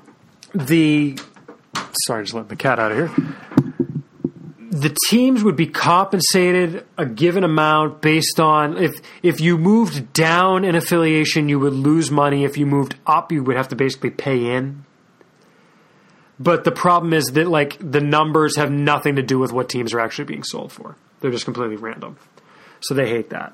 Speaker 1: the sorry, just letting the cat out of here. The teams would be compensated a given amount based on if if you moved down in affiliation, you would lose money. If you moved up, you would have to basically pay in. But the problem is that like the numbers have nothing to do with what teams are actually being sold for. They're just completely random. So they hate that.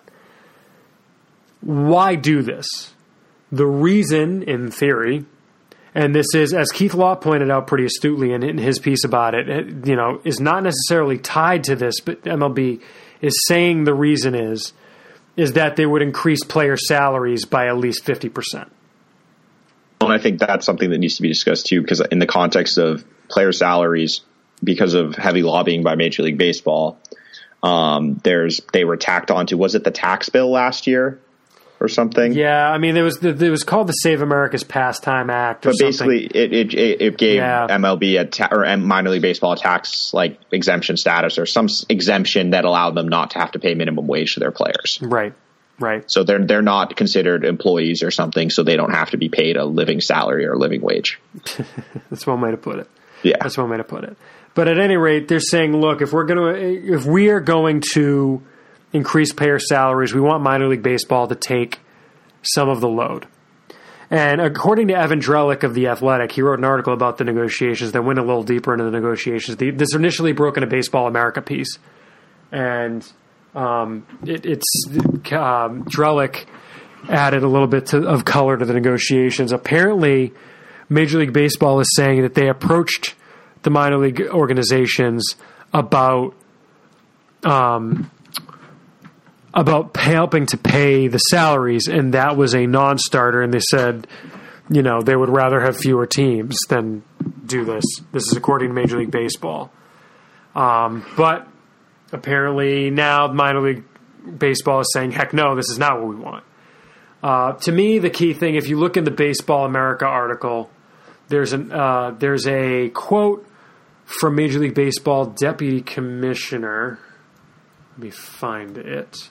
Speaker 1: Why do this? The reason, in theory, and this is, as Keith Law pointed out pretty astutely in, in his piece about it, it, you know, is not necessarily tied to this, but M L B is saying the reason is is that they would increase player salaries by at least fifty percent.
Speaker 2: And I think that's something that needs to be discussed too, because in the context of player salaries, because of heavy lobbying by Major League Baseball, um, there's they were tacked onto, was it the tax bill last year or something?
Speaker 1: Yeah, I mean, it was the, it was called the Save America's Pastime Act. Or
Speaker 2: but basically,
Speaker 1: something.
Speaker 2: it, it it gave
Speaker 1: yeah.
Speaker 2: M L B a ta- or minor league baseball a tax like exemption status or some exemption that allowed them not to have to pay minimum wage to their players.
Speaker 1: Right. Right.
Speaker 2: So they're they're not considered employees or something, so they don't have to be paid a living salary or a living wage.
Speaker 1: That's one way to put it.
Speaker 2: Yeah,
Speaker 1: that's one way to put it. But at any rate, they're saying, look, if we're going to if we are going to increase player salaries, we want minor league baseball to take some of the load. And according to Evan Drellick of The Athletic, he wrote an article about the negotiations that went a little deeper into the negotiations. The, this initially broke in a Baseball America piece, and. Um, it, it's um, Drellick added a little bit to, of color to the negotiations. Apparently, Major League Baseball is saying that they approached the minor league organizations about um, about pay, helping to pay the salaries, and that was a non-starter. And they said, you know, they would rather have fewer teams than do this. This is according to Major League Baseball. Um, but apparently now minor league baseball is saying, heck no, this is not what we want. Uh, to me, the key thing, if you look in the Baseball America article, there's an uh, there's a quote from Major League Baseball Deputy Commissioner. Let me find it.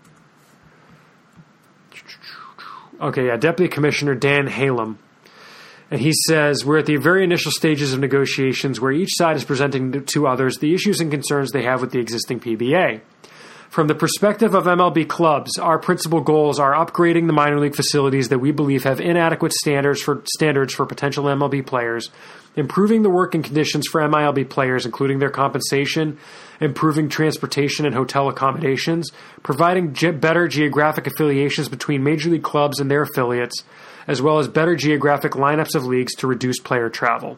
Speaker 1: Okay, yeah, Deputy Commissioner Dan Halem. And he says, we're at the very initial stages of negotiations where each side is presenting to others the issues and concerns they have with the existing P B A. From the perspective of M L B clubs, our principal goals are upgrading the minor league facilities that we believe have inadequate standards for standards for potential M L B players, improving the working conditions for M I L B players, including their compensation, improving transportation and hotel accommodations, providing ge- better geographic affiliations between major league clubs and their affiliates, as well as better geographic lineups of leagues to reduce player travel.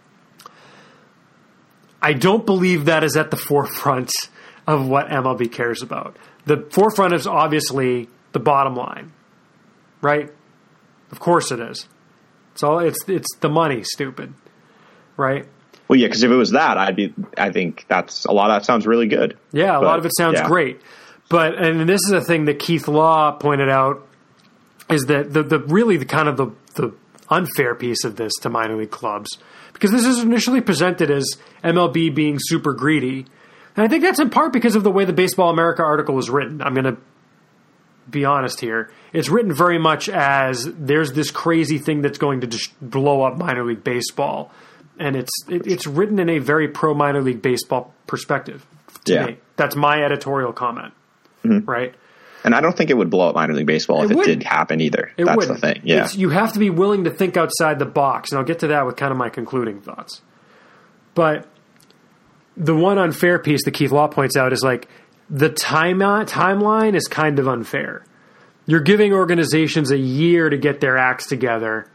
Speaker 1: I don't believe that is at the forefront of what M L B cares about. The forefront is obviously the bottom line, right? Of course it is. It's all it's it's the money, stupid, right?
Speaker 2: Well, yeah, because if it was that, I'd be. I think that's a lot of that sounds really good.
Speaker 1: Yeah, a
Speaker 2: but,
Speaker 1: lot of it sounds
Speaker 2: yeah.
Speaker 1: great. But and this is a thing that Keith Law pointed out. Is that the, the really the kind of the, the unfair piece of this to minor league clubs? Because this is initially presented as M L B being super greedy. And I think that's in part because of the way the Baseball America article was written. I'm going to be honest here. It's written very much as there's this crazy thing that's going to just blow up minor league baseball. And it's it, it's written in a very pro-minor league baseball perspective to
Speaker 2: yeah.
Speaker 1: me. That's my editorial comment, mm-hmm. right?
Speaker 2: And I don't think it would blow up minor league baseball if it, it did happen either.
Speaker 1: It
Speaker 2: That's
Speaker 1: wouldn't.
Speaker 2: the thing. Yeah,
Speaker 1: it's, you have to be willing to think outside the box, and I'll get to that with kind of my concluding thoughts. But the one unfair piece that Keith Law points out is like the time timeline is kind of unfair. You're giving organizations a year to get their acts together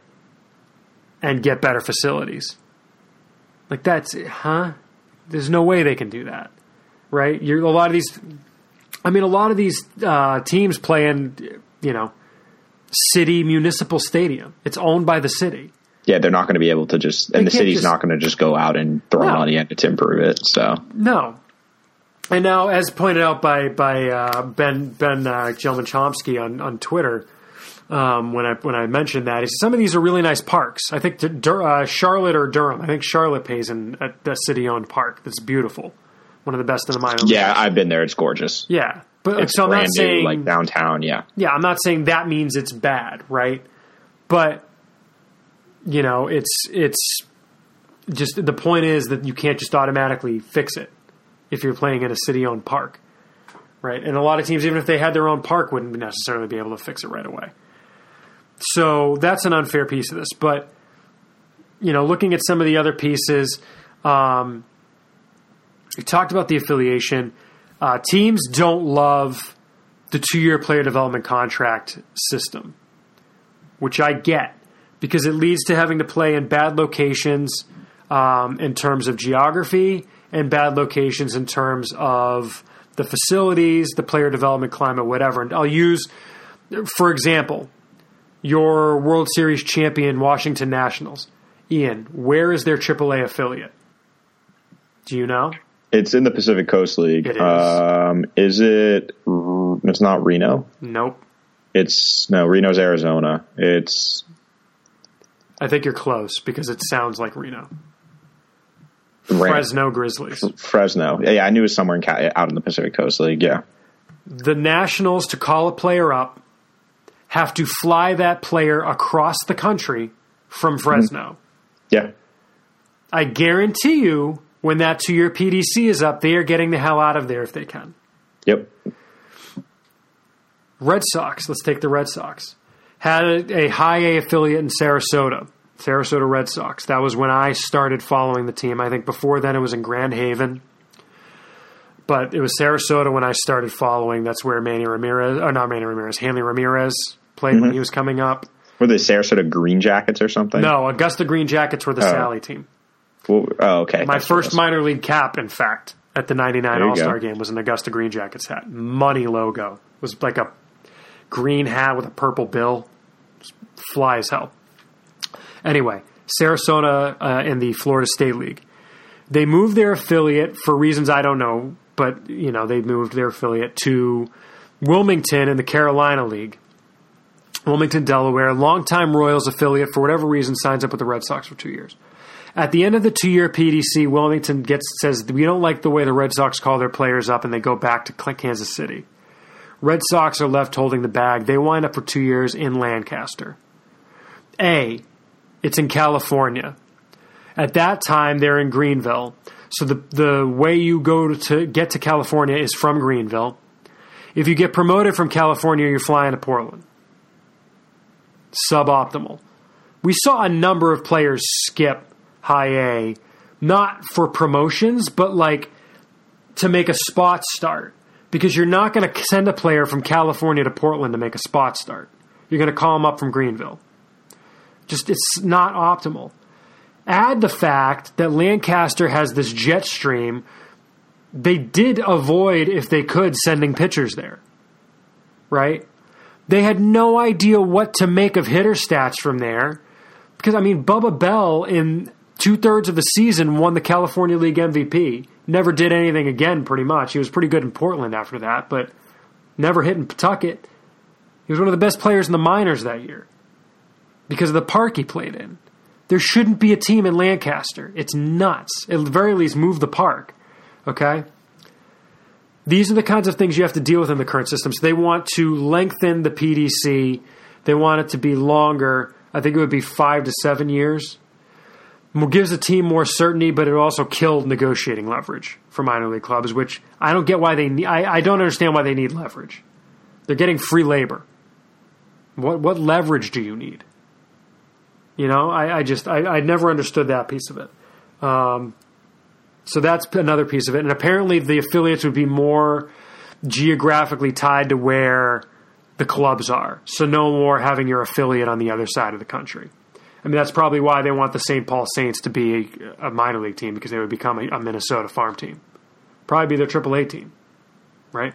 Speaker 1: and get better facilities. Like that's huh? There's no way they can do that, right? You're a lot of these. I mean, a lot of these uh, teams play in, you know, city municipal stadium. It's owned by the city.
Speaker 2: Yeah, they're not going to be able to just, and
Speaker 1: they
Speaker 2: the city's
Speaker 1: just,
Speaker 2: not going to just go out and throw
Speaker 1: no.
Speaker 2: money at it to improve it. So
Speaker 1: no. And now, as pointed out by by uh, Ben Ben uh, Gelman Chomsky on on Twitter, um, when I when I mentioned that, he said some of these are really nice parks. I think Dur- uh, Charlotte or Durham. I think Charlotte pays in a, a city owned park that's beautiful. One of the best in the minor leagues.
Speaker 2: Yeah, I've been there. It's gorgeous.
Speaker 1: Yeah. But
Speaker 2: it's
Speaker 1: so I'm not saying
Speaker 2: new, like downtown, yeah.
Speaker 1: Yeah, I'm not saying that means it's bad, right? But you know, it's it's just the point is that you can't just automatically fix it if you're playing in a city-owned park, right? And a lot of teams, even if they had their own park, wouldn't necessarily be able to fix it right away. So that's an unfair piece of this. But you know, looking at some of the other pieces, um, we talked about the affiliation. Uh, teams don't love the two-year player development contract system, which I get because it leads to having to play in bad locations um, in terms of geography and bad locations in terms of the facilities, the player development climate, whatever. And I'll use, for example, your World Series champion Washington Nationals. Ian, where is their triple A affiliate? Do you know?
Speaker 2: It's in the Pacific Coast League.
Speaker 1: It is.
Speaker 2: Um, is it? It's not Reno.
Speaker 1: Nope.
Speaker 2: It's no Reno's Arizona. It's.
Speaker 1: I think you're close because it sounds like Reno.
Speaker 2: Ram-
Speaker 1: Fresno Grizzlies.
Speaker 2: Fresno. Yeah, I knew it was somewhere in, out in the Pacific Coast League. Yeah.
Speaker 1: The Nationals, to call a player up, have to fly that player across the country from Fresno.
Speaker 2: Yeah.
Speaker 1: I guarantee you, when that two-year P D C is up, they are getting the hell out of there if they can.
Speaker 2: Yep.
Speaker 1: Red Sox, let's take the Red Sox, had a, a high A affiliate in Sarasota, Sarasota Red Sox. That was when I started following the team. I think before then it was in Grand Haven. But it was Sarasota when I started following. That's where Manny Ramirez, or not Manny Ramirez, Hanley Ramirez played mm-hmm. when he was coming up.
Speaker 2: Were they Sarasota Green Jackets or something?
Speaker 1: No, Augusta Green Jackets were the oh. Sally team.
Speaker 2: Well, oh, okay.
Speaker 1: My That's first minor league cap, in fact, at the ninety-nine All-Star go. game was an Augusta Green Jackets hat. Money logo. It was like a green hat with a purple bill. Fly as hell. Anyway, Sarasota uh, in the Florida State League. They moved their affiliate for reasons I don't know, but you know they moved their affiliate to Wilmington in the Carolina League. Wilmington, Delaware, longtime Royals affiliate, for whatever reason, signs up with the Red Sox for two years. At the end of the two-year P D C, Wilmington gets says, we don't like the way the Red Sox call their players up, and they go back to Kansas City. Red Sox are left holding the bag. They wind up for two years in Lancaster. A, it's in California. At that time, they're in Greenville. So the the way you go to, to get to California is from Greenville. If you get promoted from California, you're flying to Portland. Suboptimal. We saw a number of players skip high A, not for promotions, but like to make a spot start. Because you're not going to send a player from California to Portland to make a spot start. You're going to call them up from Greenville. Just, it's not optimal. Add the fact that Lancaster has this jet stream. They did avoid, if they could, sending pitchers there. Right? They had no idea what to make of hitter stats from there. Because, I mean, Bubba Bell in two-thirds of the season won the California League M V P. Never did anything again, pretty much. He was pretty good in Portland after that, but never hit in Pawtucket. He was one of the best players in the minors that year because of the park he played in. There shouldn't be a team in Lancaster. It's nuts. At the very least, move the park. Okay? These are the kinds of things you have to deal with in the current system. So they want to lengthen the P D C. They want it to be longer. I think it would be five to seven years. It gives a team more certainty, but it also killed negotiating leverage for minor league clubs, which I don't get why they need. I, I don't understand why they need leverage. They're getting free labor. What what leverage do you need? You know, I, I just I, I never understood that piece of it. Um, so that's another piece of it. And apparently the affiliates would be more geographically tied to where the clubs are. So no more having your affiliate on the other side of the country. I mean, that's probably why they want the Saint Paul Saints to be a, a minor league team, because they would become a, a Minnesota farm team. Probably be their triple A team, right?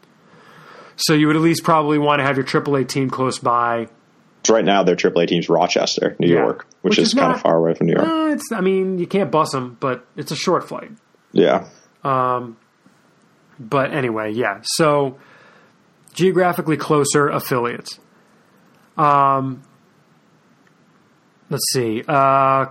Speaker 1: So you would at least probably want to have your triple A team close by.
Speaker 2: Right now, their triple A team's Rochester, New yeah. York, which, which is, is kind not, of far away from New York.
Speaker 1: Uh, it's, I mean, you can't bus them, but it's a short flight.
Speaker 2: Yeah.
Speaker 1: Um. But anyway, yeah. So geographically closer affiliates. Um. Let's see. Uh,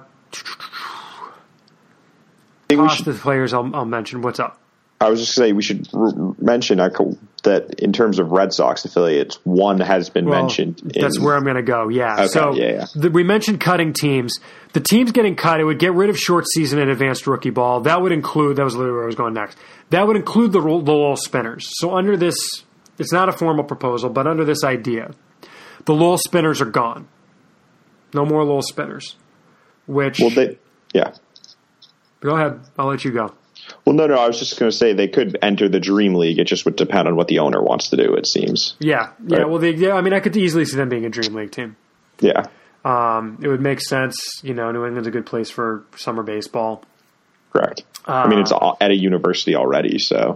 Speaker 1: cost of the players I'll, I'll mention. What's up?
Speaker 2: I was just going to say we should r- mention uh, that in terms of Red Sox affiliates, one has been well, mentioned. In,
Speaker 1: that's where I'm going to go, yeah.
Speaker 2: Okay,
Speaker 1: so
Speaker 2: yeah, yeah.
Speaker 1: The, we mentioned cutting teams. The teams getting cut, it would get rid of short season and advanced rookie ball. That would include, that was literally where I was going next, that would include the, the Lowell Spinners. So under this, it's not a formal proposal, but under this idea, the Lowell Spinners are gone. No more Lowell Spinners. Which,
Speaker 2: well, they, yeah.
Speaker 1: Go ahead. I'll let you go.
Speaker 2: Well, no, no. I was just going to say they could enter the Dream League. It just would depend on what the owner wants to do. It seems.
Speaker 1: Yeah, yeah. Right? Well, they, yeah. I mean, I could easily see them being a Dream League team.
Speaker 2: Yeah.
Speaker 1: Um, it would make sense. You know, New England's a good place for summer baseball.
Speaker 2: Correct. Uh, I mean, it's at a university already, so.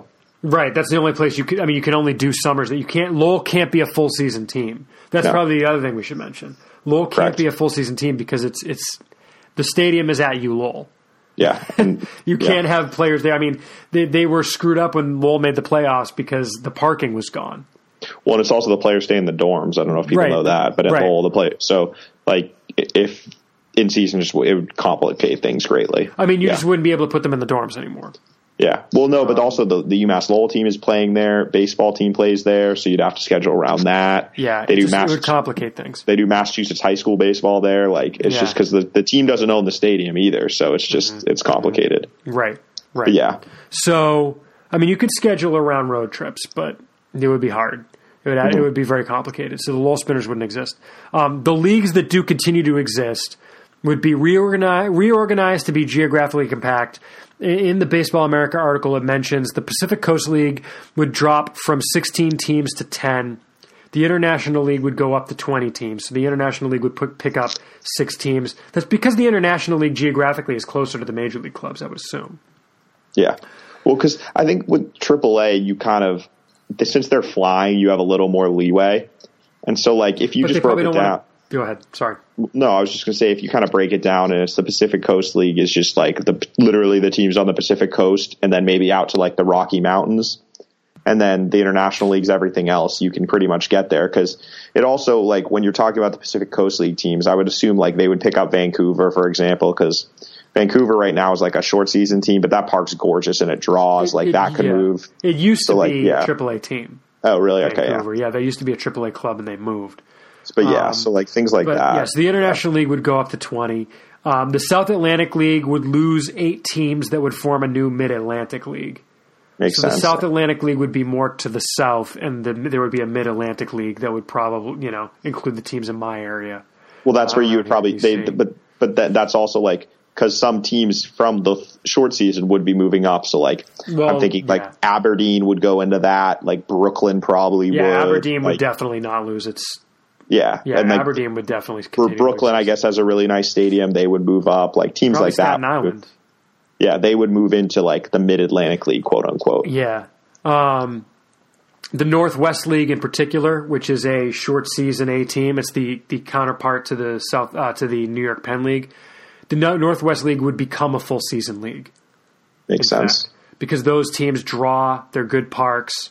Speaker 1: Right. That's the only place you could, I mean, you can only do summers that you can't, Lowell can't be a full season team. That's no. probably the other thing we should mention. Lowell can't Correct. be a full season team because it's, it's, the stadium is at U Lowell.
Speaker 2: Yeah. And,
Speaker 1: you can't yeah. have players there. I mean, they, they were screwed up when Lowell made the playoffs because the parking was gone.
Speaker 2: Well, and it's also the players stay in the dorms. I don't know if people right. know that, but at right. Lowell, the play. So, like, if in season, just it would complicate things greatly.
Speaker 1: I mean, you
Speaker 2: yeah.
Speaker 1: just wouldn't be able to put them in the dorms anymore.
Speaker 2: Yeah. Well, no, but also the, the UMass Lowell team is playing there. Baseball team plays there, so you'd have to schedule around that.
Speaker 1: Yeah,
Speaker 2: they
Speaker 1: it,
Speaker 2: do
Speaker 1: just,
Speaker 2: Mass-
Speaker 1: it would complicate things.
Speaker 2: They do Massachusetts high school baseball there. Like, it's yeah. just because the, the team doesn't own the stadium either, so it's just mm-hmm. it's complicated.
Speaker 1: Right, right.
Speaker 2: But yeah.
Speaker 1: So, I mean, you could schedule around road trips, but it would be hard. It would, mm-hmm. it would be very complicated. So the Lowell Spinners wouldn't exist. Um, the leagues that do continue to exist would be reorganized, reorganized to be geographically compact. In the Baseball America article, it mentions the Pacific Coast League would drop from sixteen teams to ten. The International League would go up to twenty teams. So the International League would put, pick up six teams. That's because the International League geographically is closer to the major league clubs, I would assume.
Speaker 2: Yeah. Well, because I think with triple A, you kind of, since they're flying, you have a little more leeway. And so, like, if you
Speaker 1: but
Speaker 2: just broke it down.
Speaker 1: Wanna, go ahead. Sorry.
Speaker 2: No, I was just going to say, if you kind of break it down, and it's the Pacific Coast League is just like the literally the teams on the Pacific Coast, and then maybe out to like the Rocky Mountains, and then the International League's everything else. You can pretty much get there because it also, like, when you're talking about the Pacific Coast League teams, I would assume like they would pick up Vancouver, for example, because Vancouver right now is like a short season team, but that park's gorgeous and it draws.
Speaker 1: It,
Speaker 2: like
Speaker 1: it,
Speaker 2: that could
Speaker 1: yeah.
Speaker 2: move.
Speaker 1: It used
Speaker 2: so,
Speaker 1: to
Speaker 2: like,
Speaker 1: be
Speaker 2: yeah.
Speaker 1: a triple A team.
Speaker 2: Oh, really?
Speaker 1: Vancouver.
Speaker 2: Okay. Yeah.
Speaker 1: yeah, they used to be a triple A club and they moved.
Speaker 2: But yeah, um, so like things like
Speaker 1: but,
Speaker 2: that.
Speaker 1: Yes, the International League would go up to twenty. Um, the South Atlantic League would lose eight teams that would form a new Mid-Atlantic League.
Speaker 2: Makes
Speaker 1: so
Speaker 2: sense.
Speaker 1: The South Atlantic League would be more to the south, and the, there would be a Mid-Atlantic League that would probably, you know, include the teams in my area.
Speaker 2: Well, that's where you would probably. They, but but that, that's also like because some teams from the short season would be moving up. So like
Speaker 1: well,
Speaker 2: I'm thinking like
Speaker 1: yeah.
Speaker 2: Aberdeen would go into that. Like Brooklyn probably
Speaker 1: yeah,
Speaker 2: would.
Speaker 1: Yeah, Aberdeen
Speaker 2: like,
Speaker 1: would definitely not lose its.
Speaker 2: Yeah,
Speaker 1: yeah,
Speaker 2: and like,
Speaker 1: Aberdeen would definitely.
Speaker 2: For Brooklyn, I guess has a really nice stadium. They would move up. Like teams
Speaker 1: probably
Speaker 2: like
Speaker 1: Staten
Speaker 2: that.
Speaker 1: Island.
Speaker 2: Would, yeah, they would move into like the Mid-Atlantic League, quote unquote.
Speaker 1: Yeah. Um, the Northwest League in particular, which is a short season A team, it's the, the counterpart to the South uh, to the New York Penn League. The no- Northwest League would become a full season league.
Speaker 2: Makes sense
Speaker 1: fact, because those teams draw, they're good parks.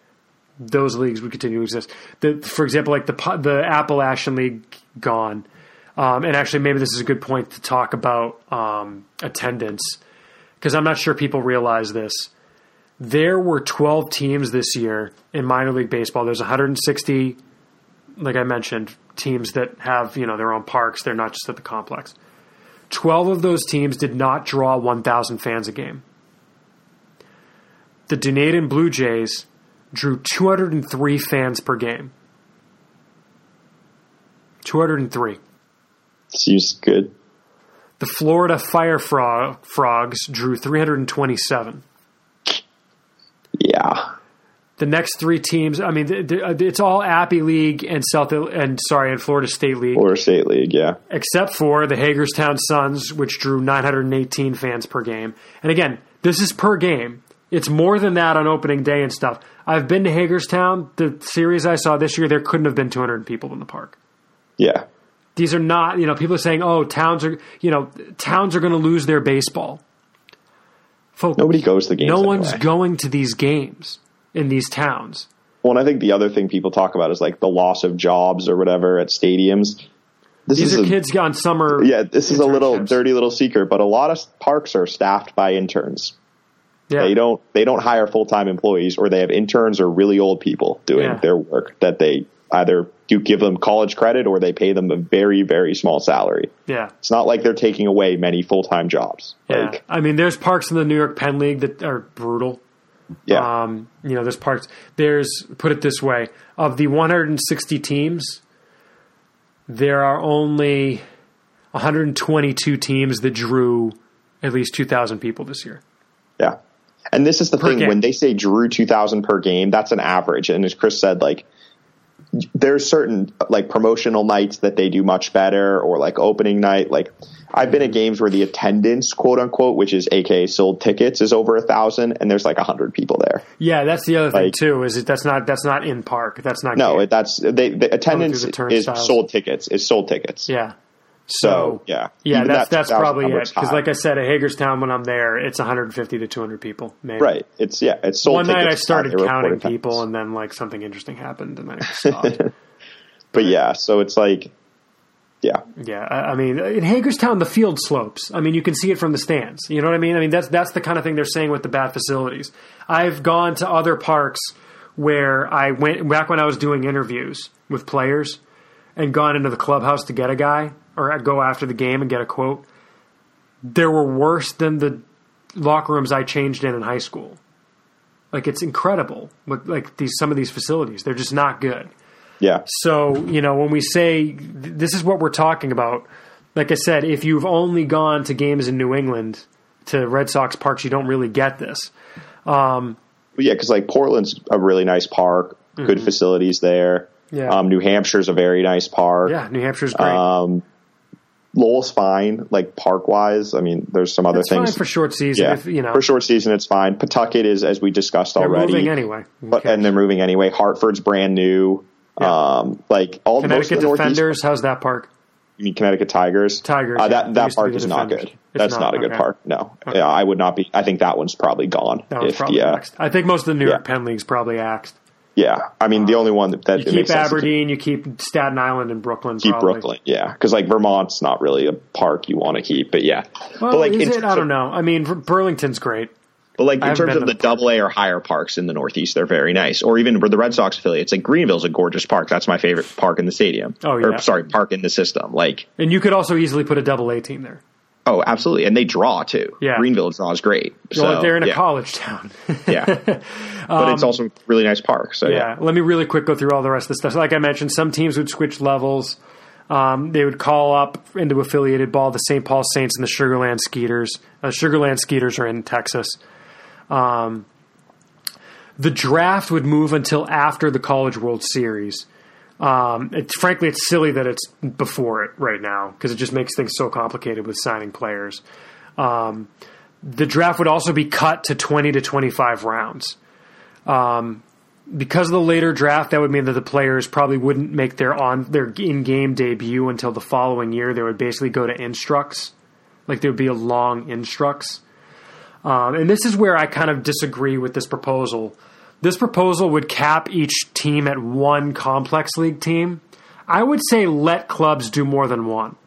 Speaker 1: Those leagues would continue to exist. The, for example, like the the Appalachian League gone, um, and actually maybe this is a good point to talk about um, attendance because I'm not sure people realize this. There were twelve teams this year in minor league baseball. There's one hundred sixty, like I mentioned, teams that have, you know, their own parks. They're not just at the complex. twelve of those teams did not draw one thousand fans a game. The Dunedin Blue Jays drew two hundred three fans per game. two hundred three.
Speaker 2: Seems good.
Speaker 1: The Florida Fire Frog, Frogs drew three hundred twenty-seven.
Speaker 2: Yeah.
Speaker 1: The next three teams, I mean, it's all Appy League and South and sorry, and Florida State League.
Speaker 2: Florida State League, yeah.
Speaker 1: Except for the Hagerstown Suns, which drew nine hundred eighteen fans per game. And again, this is per game. It's more than that on opening day and stuff. I've been to Hagerstown. The series I saw this year, there couldn't have been two hundred people in the park.
Speaker 2: Yeah.
Speaker 1: These are not, you know, people are saying, oh, towns are, you know, towns are going to lose their baseball. Folks,
Speaker 2: nobody goes to the games.
Speaker 1: No
Speaker 2: anyway.
Speaker 1: one's going to these games in these towns.
Speaker 2: Well, and I think the other thing people talk about is like the loss of jobs or whatever at stadiums.
Speaker 1: This These is are a, kids on summer.
Speaker 2: Yeah, this is a little dirty little secret, but a lot of parks are staffed by interns. Yeah. They don't they don't hire full-time employees, or they have interns or really old people doing yeah. their work that they either do give them college credit or they pay them a very, very small salary.
Speaker 1: Yeah.
Speaker 2: It's not like they're taking away many full-time jobs.
Speaker 1: Yeah.
Speaker 2: Like,
Speaker 1: I mean, there's parks in the New York Penn League that are brutal.
Speaker 2: Yeah.
Speaker 1: Um, you know, there's parks. There's, put it this way, of the one hundred sixty teams, there are only one hundred twenty-two teams that drew at least two thousand people this year.
Speaker 2: Yeah. And this is the
Speaker 1: per
Speaker 2: thing,
Speaker 1: game.
Speaker 2: When they say drew two thousand per game, that's an average. And as Chris said, like, there's certain like promotional nights that they do much better, or like opening night. Like I've been at games where the attendance, quote unquote, which is A K A sold tickets, is over a thousand, and there's like a hundred people there.
Speaker 1: Yeah, that's the other
Speaker 2: like,
Speaker 1: thing too. Is it that's not that's not in park. That's not
Speaker 2: no.
Speaker 1: game.
Speaker 2: That's they the attendance
Speaker 1: the
Speaker 2: is sold tickets. Is sold tickets.
Speaker 1: Yeah.
Speaker 2: So, so yeah,
Speaker 1: yeah, Even that's that that's probably it. Because like I said, at Hagerstown, when I'm there, it's one hundred fifty to two hundred people. Maybe.
Speaker 2: Right. It's yeah. It's sold.
Speaker 1: One
Speaker 2: tickets.
Speaker 1: night I started counting people, and then like something interesting happened, and then I stopped.
Speaker 2: But, but yeah, so it's like, yeah,
Speaker 1: yeah. I, I mean, in Hagerstown, the field slopes. I mean, you can see it from the stands. You know what I mean? I mean, that's that's the kind of thing they're saying with the bad facilities. I've gone to other parks where I went back when I was doing interviews with players, and gone into the clubhouse to get a guy. Or I'd go after the game and get a quote. There were worse than the locker rooms I changed in in high school. Like, it's incredible. Like, like these some of these facilities, they're just not good.
Speaker 2: Yeah.
Speaker 1: So, you know, when we say this is what we're talking about, like I said, if you've only gone to games in New England, to Red Sox parks, you don't really get this. Um,
Speaker 2: yeah, because like Portland's a really nice park, mm-hmm. good facilities there.
Speaker 1: Yeah.
Speaker 2: Um, New Hampshire's a very nice park.
Speaker 1: Yeah, New Hampshire's great.
Speaker 2: Um, Lowell's fine, like park wise. I mean, there's some other
Speaker 1: That's
Speaker 2: things
Speaker 1: fine for short season.
Speaker 2: Yeah,
Speaker 1: if, you know,
Speaker 2: for short season, it's fine. Pawtucket is, as we discussed
Speaker 1: they're
Speaker 2: already,
Speaker 1: moving anyway.
Speaker 2: But and they're moving anyway. Hartford's brand new.
Speaker 1: Yeah.
Speaker 2: Um, like all
Speaker 1: Connecticut
Speaker 2: most of the
Speaker 1: Defenders.
Speaker 2: Northeast,
Speaker 1: how's that park?
Speaker 2: You mean Connecticut Tigers?
Speaker 1: Tigers.
Speaker 2: Uh, that
Speaker 1: yeah.
Speaker 2: that park is not good. It's That's not, not a good okay. park. No, okay. yeah, I would not be. I think that one's probably gone.
Speaker 1: That one's
Speaker 2: if,
Speaker 1: probably
Speaker 2: yeah.
Speaker 1: axed. I think most of the New York
Speaker 2: yeah.
Speaker 1: Penn League's probably axed.
Speaker 2: Yeah, I mean, the only one that, that
Speaker 1: you keep Aberdeen, you keep Staten Island and Brooklyn.
Speaker 2: Keep
Speaker 1: probably.
Speaker 2: Brooklyn, yeah, because like Vermont's not really a park you want to keep, but yeah.
Speaker 1: Well,
Speaker 2: but like,
Speaker 1: is it? I don't know. I mean, Burlington's great.
Speaker 2: But like in terms of the double A or higher parks in the Northeast, they're very nice. Or even for the Red Sox affiliates, like Greenville's a gorgeous park. That's my favorite park in the stadium.
Speaker 1: Oh yeah,
Speaker 2: or, sorry, park in the system. Like,
Speaker 1: and you could also easily put a double A team there.
Speaker 2: Oh, absolutely. And they draw, too.
Speaker 1: Yeah.
Speaker 2: Greenville draws great. So,
Speaker 1: well, they're in a
Speaker 2: yeah.
Speaker 1: college town.
Speaker 2: yeah. But um, it's also a really nice park. So yeah.
Speaker 1: yeah. Let me really quick go through all the rest of the stuff. So like I mentioned, some teams would switch levels. Um, they would call up into affiliated ball the Saint Paul Saints and the Sugarland Skeeters. Uh, Sugarland Skeeters are in Texas. Um, the draft would move until after the College World Series. Um, it, frankly, it's silly that it's before it right now because it just makes things so complicated with signing players. Um, the draft would also be cut to twenty to twenty-five rounds. Um, because of the later draft, that would mean that the players probably wouldn't make their on their in-game debut until the following year. They would basically go to instructs, like there would be a long instructs. Um, and this is where I kind of disagree with this proposal. This proposal would cap each team at one complex league team. I would say let clubs do more than one.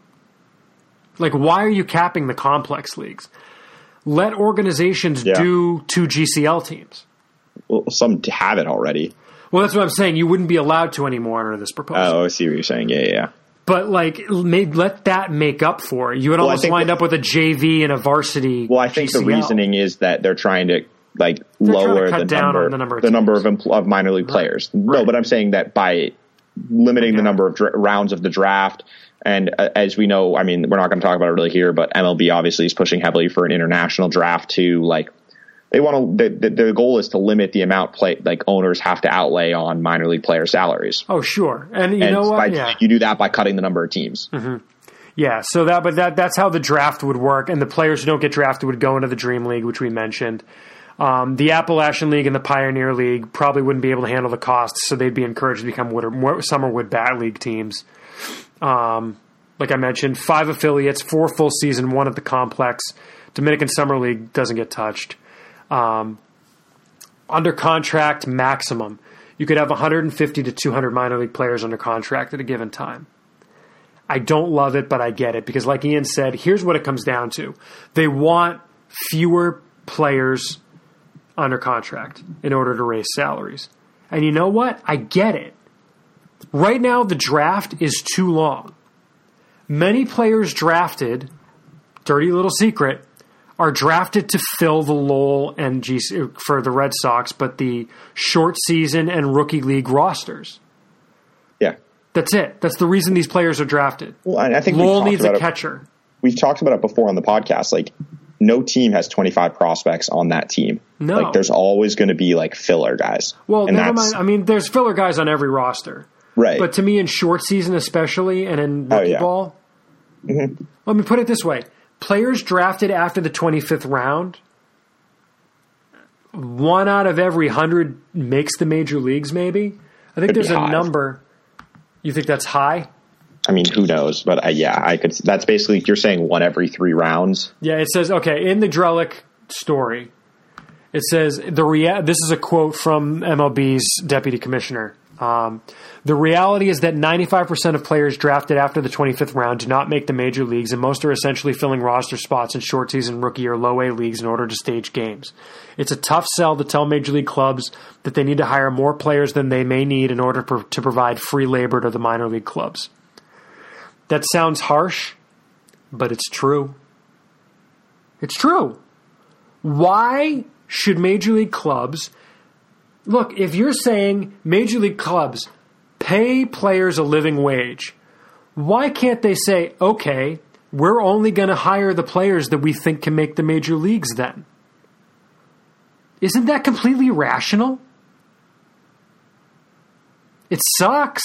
Speaker 1: Like, why are you capping the complex leagues? Let organizations
Speaker 2: yeah.
Speaker 1: do two G C L teams.
Speaker 2: Well, some have it already.
Speaker 1: Well, that's what I'm saying. You wouldn't be allowed to anymore under this proposal.
Speaker 2: Oh, I see what you're saying. Yeah, yeah.
Speaker 1: But, like, made, let that make up for it. You would well, almost wind that, up with a J V and a varsity
Speaker 2: Well, I think
Speaker 1: G C L.
Speaker 2: The reasoning is that they're trying to like
Speaker 1: They're
Speaker 2: lower
Speaker 1: the number,
Speaker 2: the
Speaker 1: number of
Speaker 2: the
Speaker 1: teams.
Speaker 2: number of empl- of minor league players.
Speaker 1: Right.
Speaker 2: No, but I'm saying that by limiting okay. the number of dra- rounds of the draft, and uh, as we know, I mean, we're not going to talk about it really here, but M L B obviously is pushing heavily for an international draft to like they want to. The, the goal is to limit the amount play like owners have to outlay on minor league player salaries.
Speaker 1: Oh, sure, and you
Speaker 2: and
Speaker 1: know what?
Speaker 2: By,
Speaker 1: yeah.
Speaker 2: You do that by cutting the number of teams.
Speaker 1: Mm-hmm. Yeah, so that but that that's how the draft would work, and the players who don't get drafted would go into the Dream League, which we mentioned. Um, the Appalachian League and the Pioneer League probably wouldn't be able to handle the costs, so they'd be encouraged to become wood or, more, summer wood bat league teams. Um, like I mentioned, five affiliates, four full season, one at the complex. Dominican Summer League doesn't get touched. Um, under contract maximum, you could have one hundred fifty to two hundred minor league players under contract at a given time. I don't love it, but I get it because, like Ian said, here's what it comes down to: they want fewer players under contract in order to raise salaries. And you know what? I get it. Right now, the draft is too long. Many players drafted, dirty little secret, are drafted to fill the lull and G C, for the Red Sox, but the short season and rookie league rosters.
Speaker 2: Yeah.
Speaker 1: That's it. That's the reason these players are drafted.
Speaker 2: Well, I think
Speaker 1: Lowell needs a
Speaker 2: it.
Speaker 1: catcher.
Speaker 2: We've talked about it before on the podcast. Like, no team has twenty-five prospects on that team.
Speaker 1: No.
Speaker 2: Like, there's always going to be, like, filler guys.
Speaker 1: Well,
Speaker 2: and
Speaker 1: never mind. I mean, there's filler guys on every roster.
Speaker 2: Right.
Speaker 1: But to me, in short season especially, and in rookie
Speaker 2: oh, yeah.
Speaker 1: ball, mm-hmm. let me put it this way. Players drafted after the twenty-fifth round, one out of every one hundred makes the major leagues, maybe. I think
Speaker 2: Could
Speaker 1: there's a
Speaker 2: high.
Speaker 1: number. You think that's high?
Speaker 2: I mean, who knows? But uh, yeah, I could. That's basically, you're saying one every three rounds.
Speaker 1: Yeah, it says, okay, in the Drellick story, it says, the rea- this is a quote from M L B's deputy commissioner. Um, the reality is that ninety-five percent of players drafted after the twenty-fifth round do not make the major leagues, and most are essentially filling roster spots in short season rookie or low A leagues in order to stage games. It's a tough sell to tell major league clubs that they need to hire more players than they may need in order per- to provide free labor to the minor league clubs. That sounds harsh, but it's true. It's true. Why should major league clubs... Look, if you're saying major league clubs pay players a living wage, why can't they say, okay, we're only going to hire the players that we think can make the major leagues then? Isn't that completely rational? It sucks.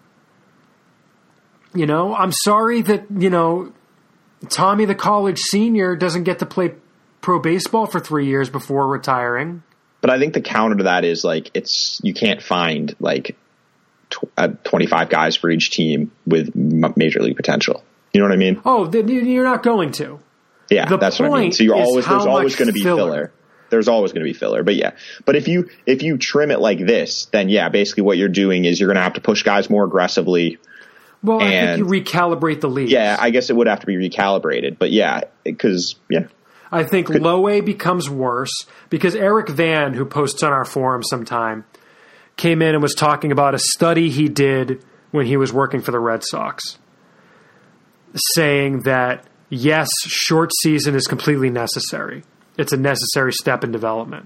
Speaker 1: You know, I'm sorry that, you know, Tommy the college senior doesn't get to play pro baseball for three years before retiring.
Speaker 2: But I think the counter to that is like, it's, you can't find like tw- uh, twenty-five guys for each team with m- major league potential. You know what I mean?
Speaker 1: Oh, then you're not going to.
Speaker 2: Yeah,
Speaker 1: the
Speaker 2: that's what I mean. So you're always, there's always going to be
Speaker 1: filler.
Speaker 2: filler. There's always going to be filler. But yeah, but if you, if you trim it like this, then yeah, basically what you're doing is you're going to have to push guys more aggressively.
Speaker 1: Well, I
Speaker 2: and,
Speaker 1: think you recalibrate the league.
Speaker 2: Yeah, I guess it would have to be recalibrated. But yeah, because, yeah.
Speaker 1: I think
Speaker 2: Could,
Speaker 1: low A becomes worse because Eric Van, who posts on our forum sometime, came in and was talking about a study he did when he was working for the Red Sox, saying that, yes, short season is completely necessary. It's a necessary step in development.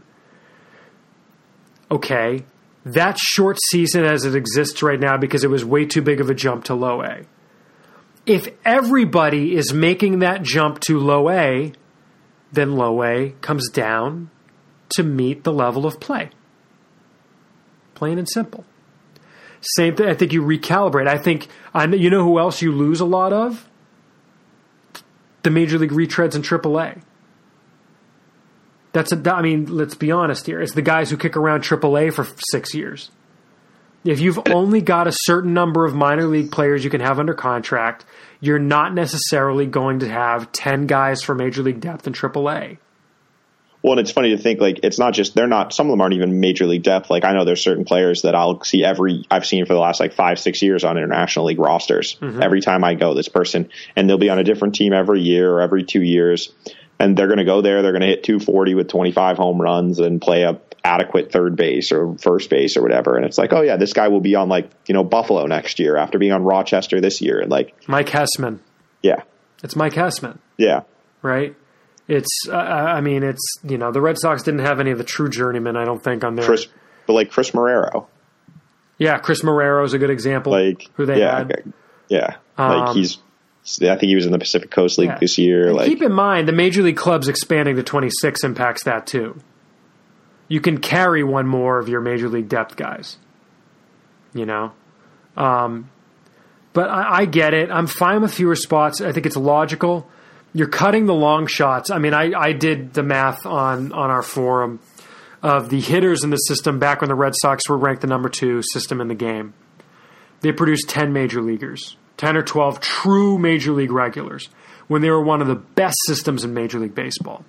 Speaker 1: Okay, that's short season as it exists right now because it was way too big of a jump to low A. If everybody is making that jump to low A, then low A comes down to meet the level of play. Plain and simple. Same thing. I think you recalibrate. I think, I you know who else you lose a lot of? The Major League retreads in triple A. That's a, I mean, let's be honest here. It's the guys who kick around triple A for six years. If you've only got a certain number of minor league players you can have under contract, you're not necessarily going to have ten guys for major league depth in triple A.
Speaker 2: Well, and it's funny to think, like, it's not just, they're not, some of them aren't even major league depth. Like, I know there's certain players that I'll see every, I've seen for the last like five, six years on international league rosters. Mm-hmm. Every time I go, this person, and they'll be on a different team every year or every two years. And they're going to go there, they're going to hit two forty with twenty-five home runs and play a adequate third base or first base or whatever. And it's like, oh yeah, this guy will be on like, you know, Buffalo next year after being on Rochester this year. And like
Speaker 1: Mike Hessman.
Speaker 2: Yeah.
Speaker 1: It's Mike Hessman.
Speaker 2: Yeah.
Speaker 1: Right. It's, uh, I mean, it's, you know, the Red Sox didn't have any of the true journeymen, I don't think, on their.
Speaker 2: Chris, but like Chris Marrero.
Speaker 1: Yeah. Chris Marrero is a good example.
Speaker 2: Like,
Speaker 1: who they
Speaker 2: yeah,
Speaker 1: had.
Speaker 2: Okay. Yeah.
Speaker 1: Um,
Speaker 2: like he's, I think he was in the Pacific Coast League
Speaker 1: yeah.
Speaker 2: this year.
Speaker 1: And
Speaker 2: like,
Speaker 1: keep in mind, the Major League clubs expanding to twenty-six impacts that too. You can carry one more of your Major League depth guys. You know? Um, but I, I get it. I'm fine with fewer spots. I think it's logical. You're cutting the long shots. I mean, I, I did the math on, on our forum of the hitters in the system back when the Red Sox were ranked the number two system in the game. They produced ten major leaguers. ten or twelve true Major League regulars when they were one of the best systems in Major League Baseball.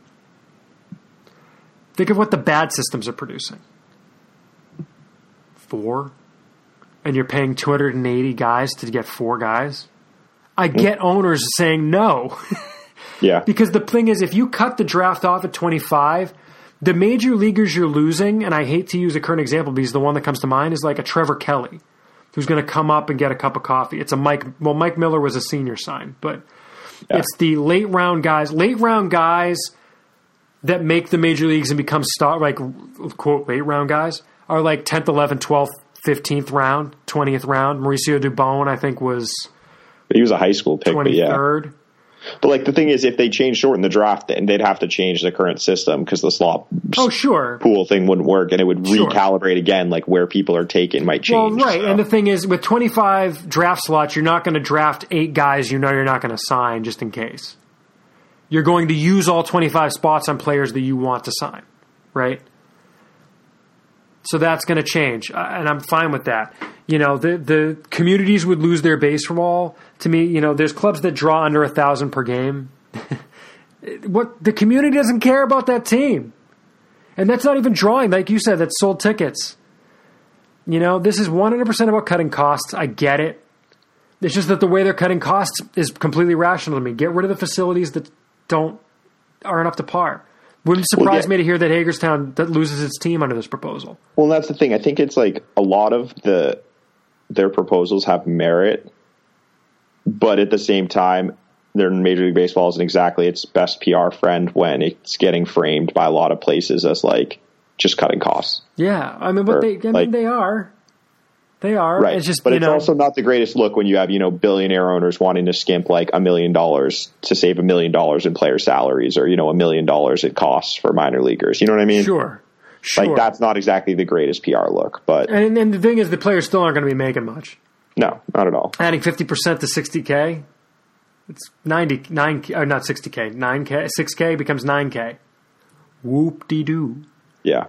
Speaker 1: Think of what the bad systems are producing. Four? And you're paying two hundred eighty guys to get four guys? I get owners saying no.
Speaker 2: Yeah.
Speaker 1: Because the thing is, if you cut the draft off at twenty-five, the major leaguers you're losing, and I hate to use a current example because the one that comes to mind is like a Trevor Kelly, who's going to come up and get a cup of coffee. It's a Mike, well, Mike Miller was a senior sign, but yeah. It's the late round guys, late round guys that make the major leagues and become star, like, quote, late round guys, are like tenth, eleventh, twelfth, fifteenth round, twentieth round. Mauricio Dubon, I think, was
Speaker 2: he was a high school pick, but yeah.
Speaker 1: twenty-third.
Speaker 2: But like the thing is, if they change short in the draft, then they'd have to change the current system because the slot
Speaker 1: oh sure
Speaker 2: pool thing wouldn't work, and it would
Speaker 1: sure.
Speaker 2: recalibrate again. Like where people are taken might change.
Speaker 1: Well, right,
Speaker 2: so.
Speaker 1: And the thing is, with twenty-five draft slots, you're not going to draft eight guys you know you're not going to sign just in case. You're going to use all twenty-five spots on players that you want to sign, right? So that's going to change, and I'm fine with that. You know, the the communities would lose their base wall. To me, you know, there's clubs that draw under a thousand per game. What the community doesn't care about that team, and that's not even drawing, like you said. That's sold tickets. You know, this is one hundred percent about cutting costs. I get it. It's just that the way they're cutting costs is completely rational to me. Get rid of the facilities that don't aren't up to par. Wouldn't surprise well, yeah. me to hear that Hagerstown that loses its team under this proposal.
Speaker 2: Well, that's the thing. I think it's like a lot of the their proposals have merit, but at the same time, their Major League Baseball isn't exactly its best P R friend when it's getting framed by a lot of places as like just cutting costs.
Speaker 1: Yeah, I mean, but or, they, I mean, like, they are. They are.
Speaker 2: Right.
Speaker 1: It's just,
Speaker 2: but
Speaker 1: you
Speaker 2: it's
Speaker 1: know,
Speaker 2: also not the greatest look when you have, you know, billionaire owners wanting to skimp like a million dollars to save a million dollars in player salaries or, you know, a million dollars it costs for minor leaguers. You know what I mean?
Speaker 1: Sure. Sure.
Speaker 2: Like that's not exactly the greatest P R look, but.
Speaker 1: And, and the thing is, the players still aren't going to be making much.
Speaker 2: No, not at all.
Speaker 1: Adding fifty percent to sixty K, it's ninety, nine, or not sixty K, nine K, six K becomes nine K. Whoop-de-doo.
Speaker 2: Yeah.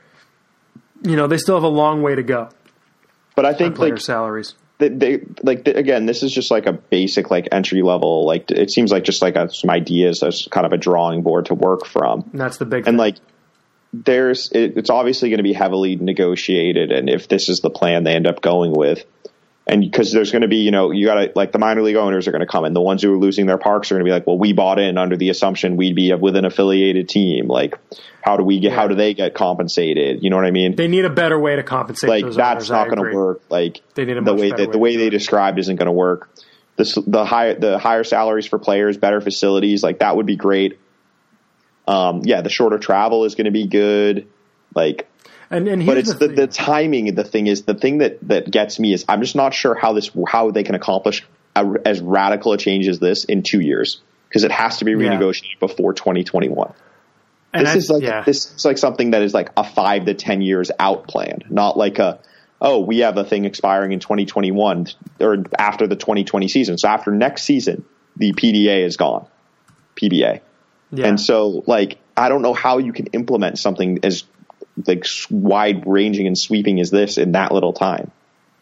Speaker 1: You know, they still have a long way to go.
Speaker 2: But I think
Speaker 1: player
Speaker 2: like
Speaker 1: salaries,
Speaker 2: they, they like they, again, this is just like a basic like entry level. Like it seems like just like a, some ideas as kind of a drawing board to work from.
Speaker 1: And that's the big.
Speaker 2: And
Speaker 1: thing.
Speaker 2: like there's it, it's obviously going to be heavily negotiated, and if this is the plan they end up going with, and because there's going to be you know you got to like the minor league owners are going to come in, the ones who are losing their parks are going to be like, well, we bought in under the assumption we'd be with an affiliated team, like. How do we get? Yeah. How do they get compensated? You know what I mean?
Speaker 1: They need a better way to compensate.
Speaker 2: Like
Speaker 1: those
Speaker 2: that's
Speaker 1: owners,
Speaker 2: not going to work. Like
Speaker 1: they need a
Speaker 2: the way
Speaker 1: that
Speaker 2: way the way they described isn't going to work. The the high the higher salaries for players, better facilities, like that would be great. Um, yeah, the shorter travel is going to be good. Like,
Speaker 1: and and
Speaker 2: but it's
Speaker 1: the,
Speaker 2: the, the timing. The thing is, the thing that that gets me is I'm just not sure how this how they can accomplish a, as radical a change as this in two years because it has to be renegotiated yeah. before twenty twenty-one. And this I, is like yeah. this is like something that is like a five to ten years out plan, not like a oh we have a thing expiring in twenty twenty-one or after the twenty twenty season. So after next season, the P D A is gone, P B A, yeah. and so like I don't know how you can implement something as like wide ranging and sweeping as this in that little time.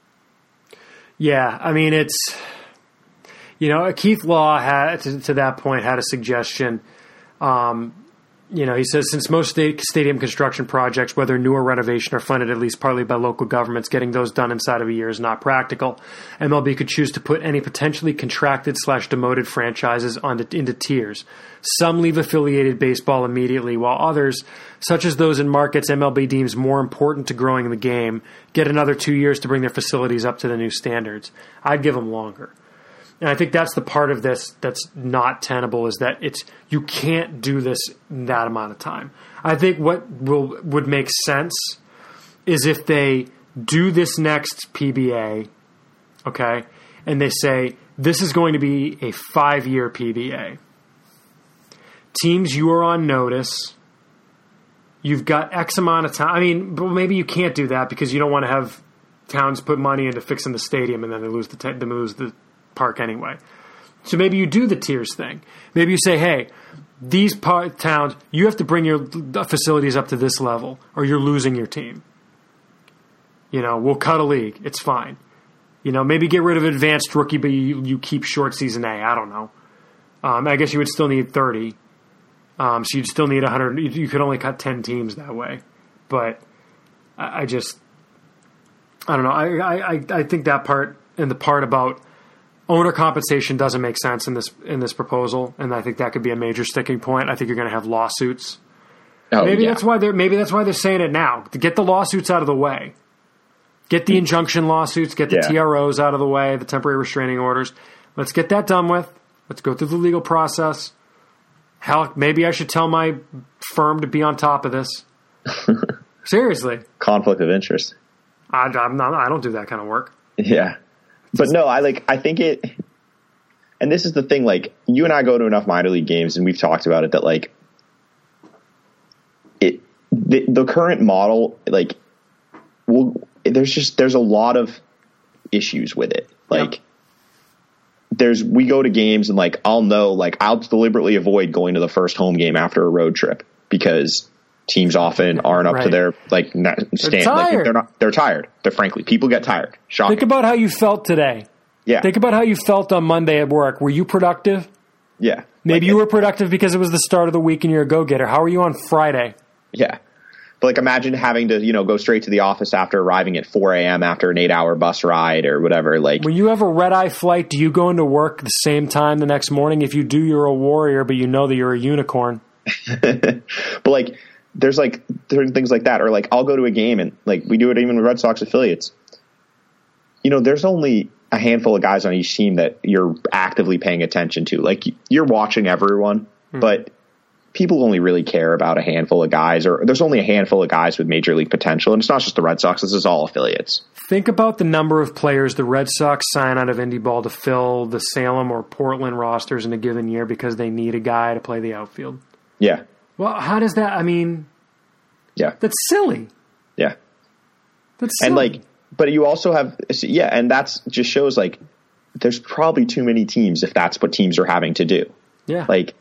Speaker 1: Yeah, I mean it's you know Keith Law had to, to that point had a suggestion. Um, You know, he says, since most state stadium construction projects, whether new or renovation, are funded at least partly by local governments, getting those done inside of a year is not practical. M L B could choose to put any potentially contracted slash demoted franchises onto, into tiers. Some leave affiliated baseball immediately, while others, such as those in markets M L B deems more important to growing the game, get another two years to bring their facilities up to the new standards. I'd give them longer. And I think that's the part of this that's not tenable is that it's you can't do this in that amount of time. I think what will would make sense is if they do this next P B A, okay, and they say this is going to be a five-year P B A. Teams, you are on notice. You've got X amount of time. I mean, but maybe you can't do that because you don't want to have towns put money into fixing the stadium and then they lose the te- they lose the park anyway. So maybe you do the tiers thing. Maybe you say, hey, these par- towns, you have to bring your facilities up to this level or you're losing your team. You know, we'll cut a league. It's fine. You know, maybe get rid of advanced rookie, but you, you keep short season A. I don't know. Um, I guess you would still need thirty. Um, so you'd still need one hundred. You, you could only cut ten teams that way. But I, I just, I don't know. I, I, I think that part and the part about owner compensation doesn't make sense in this in this proposal, and I think that could be a major sticking point. I think you're going to have lawsuits. Oh, maybe yeah. that's why they're maybe that's why they're saying it now to get the lawsuits out of the way, get the injunction lawsuits, get the yeah. T R Os out of the way, the temporary restraining orders. Let's get that done with. Let's go through the legal process. Hell, maybe I should tell my firm to be on top of this. Seriously,
Speaker 2: conflict of interest.
Speaker 1: I, I'm not. I don't do that kind of work.
Speaker 2: Yeah. But no, I like. I think it. and this is the thing, like, you and I go to enough minor league games, and we've talked about it, that, like, it the, the current model, like, well, there's just, there's a lot of issues with it. Like, yep. there's, we go to games, and, like, I'll know, like, I'll deliberately avoid going to the first home game after a road trip, because teams often aren't up right. to their, like, stand.
Speaker 1: They're
Speaker 2: like, they're not, they're tired. They're frankly, people get tired. Shocking.
Speaker 1: Think about how you felt today.
Speaker 2: Yeah.
Speaker 1: Think about how you felt on Monday at work. Were you productive?
Speaker 2: Yeah.
Speaker 1: Maybe
Speaker 2: like,
Speaker 1: you were productive because it was the start of the week and you're a go-getter. How are you on Friday?
Speaker 2: Yeah. But, like, imagine having to, you know, go straight to the office after arriving at four a.m. after an eight-hour bus ride or whatever. Like,
Speaker 1: when you have a red-eye flight, do you go into work the same time the next morning? If you do, you're a warrior, but you know that you're a unicorn.
Speaker 2: But, like, there's, like, there's things like that. Or, like, I'll go to a game, and, like, we do it even with Red Sox affiliates. You know, there's only a handful of guys on each team that you're actively paying attention to. Like, you're watching everyone, mm-hmm. but people only really care about a handful of guys, or there's only a handful of guys with major league potential. And it's not just the Red Sox. This is all affiliates.
Speaker 1: Think about the number of players the Red Sox sign out of Indy Ball to fill the Salem or Portland rosters in a given year because they need a guy to play the outfield.
Speaker 2: Yeah.
Speaker 1: Well, how does that, I mean,
Speaker 2: yeah,
Speaker 1: that's silly.
Speaker 2: Yeah.
Speaker 1: That's silly.
Speaker 2: And, like, but you also have, yeah, and that's just shows, like, there's probably too many teams if that's what teams are having to do.
Speaker 1: Yeah.
Speaker 2: Like,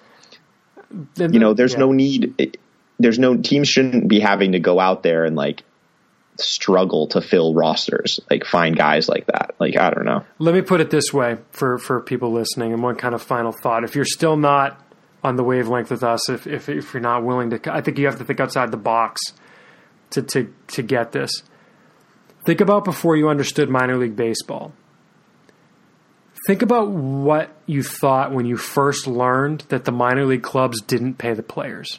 Speaker 1: the,
Speaker 2: you know, there's
Speaker 1: yeah.
Speaker 2: no need, there's no, teams shouldn't be having to go out there and, like, struggle to fill rosters, like, find guys like that. Like, I don't know.
Speaker 1: Let me put it this way for, for people listening, and one kind of final thought. If you're still not on the wavelength with us, if, if, if you're not willing to, I think you have to think outside the box to, to, to get this. Think about before you understood minor league baseball. Think about what you thought when you first learned that the minor league clubs didn't pay the players.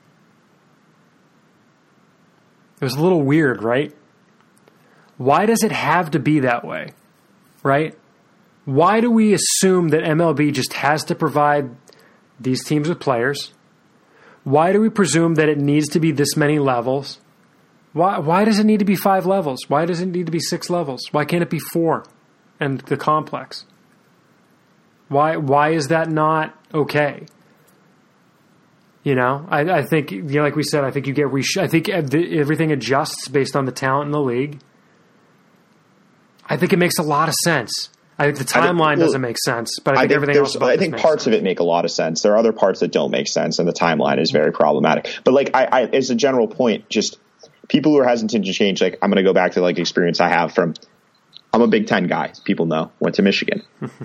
Speaker 1: It was a little weird, right? Why does it have to be that way, right? Why do we assume that M L B just has to provide these teams with players? Why do we presume that it needs to be this many levels? Why why does it need to be five levels? Why does it need to be six levels? Why can't it be four and the complex? Why why is that not okay? You know, I, I think, you know, like we said, I think you get resh- I think everything adjusts based on the talent in the league. I think it makes a lot of sense. I think the timeline well, doesn't make sense, but I think, I think everything else about
Speaker 2: I think parts
Speaker 1: sense.
Speaker 2: of it make a lot of sense. There are other parts that don't make sense, and the timeline is very problematic. But, like, I, I as a general point, just people who are hesitant to change, like, I'm going to go back to, like, experience I have from, I'm a Big Ten guy. People know. Went to Michigan.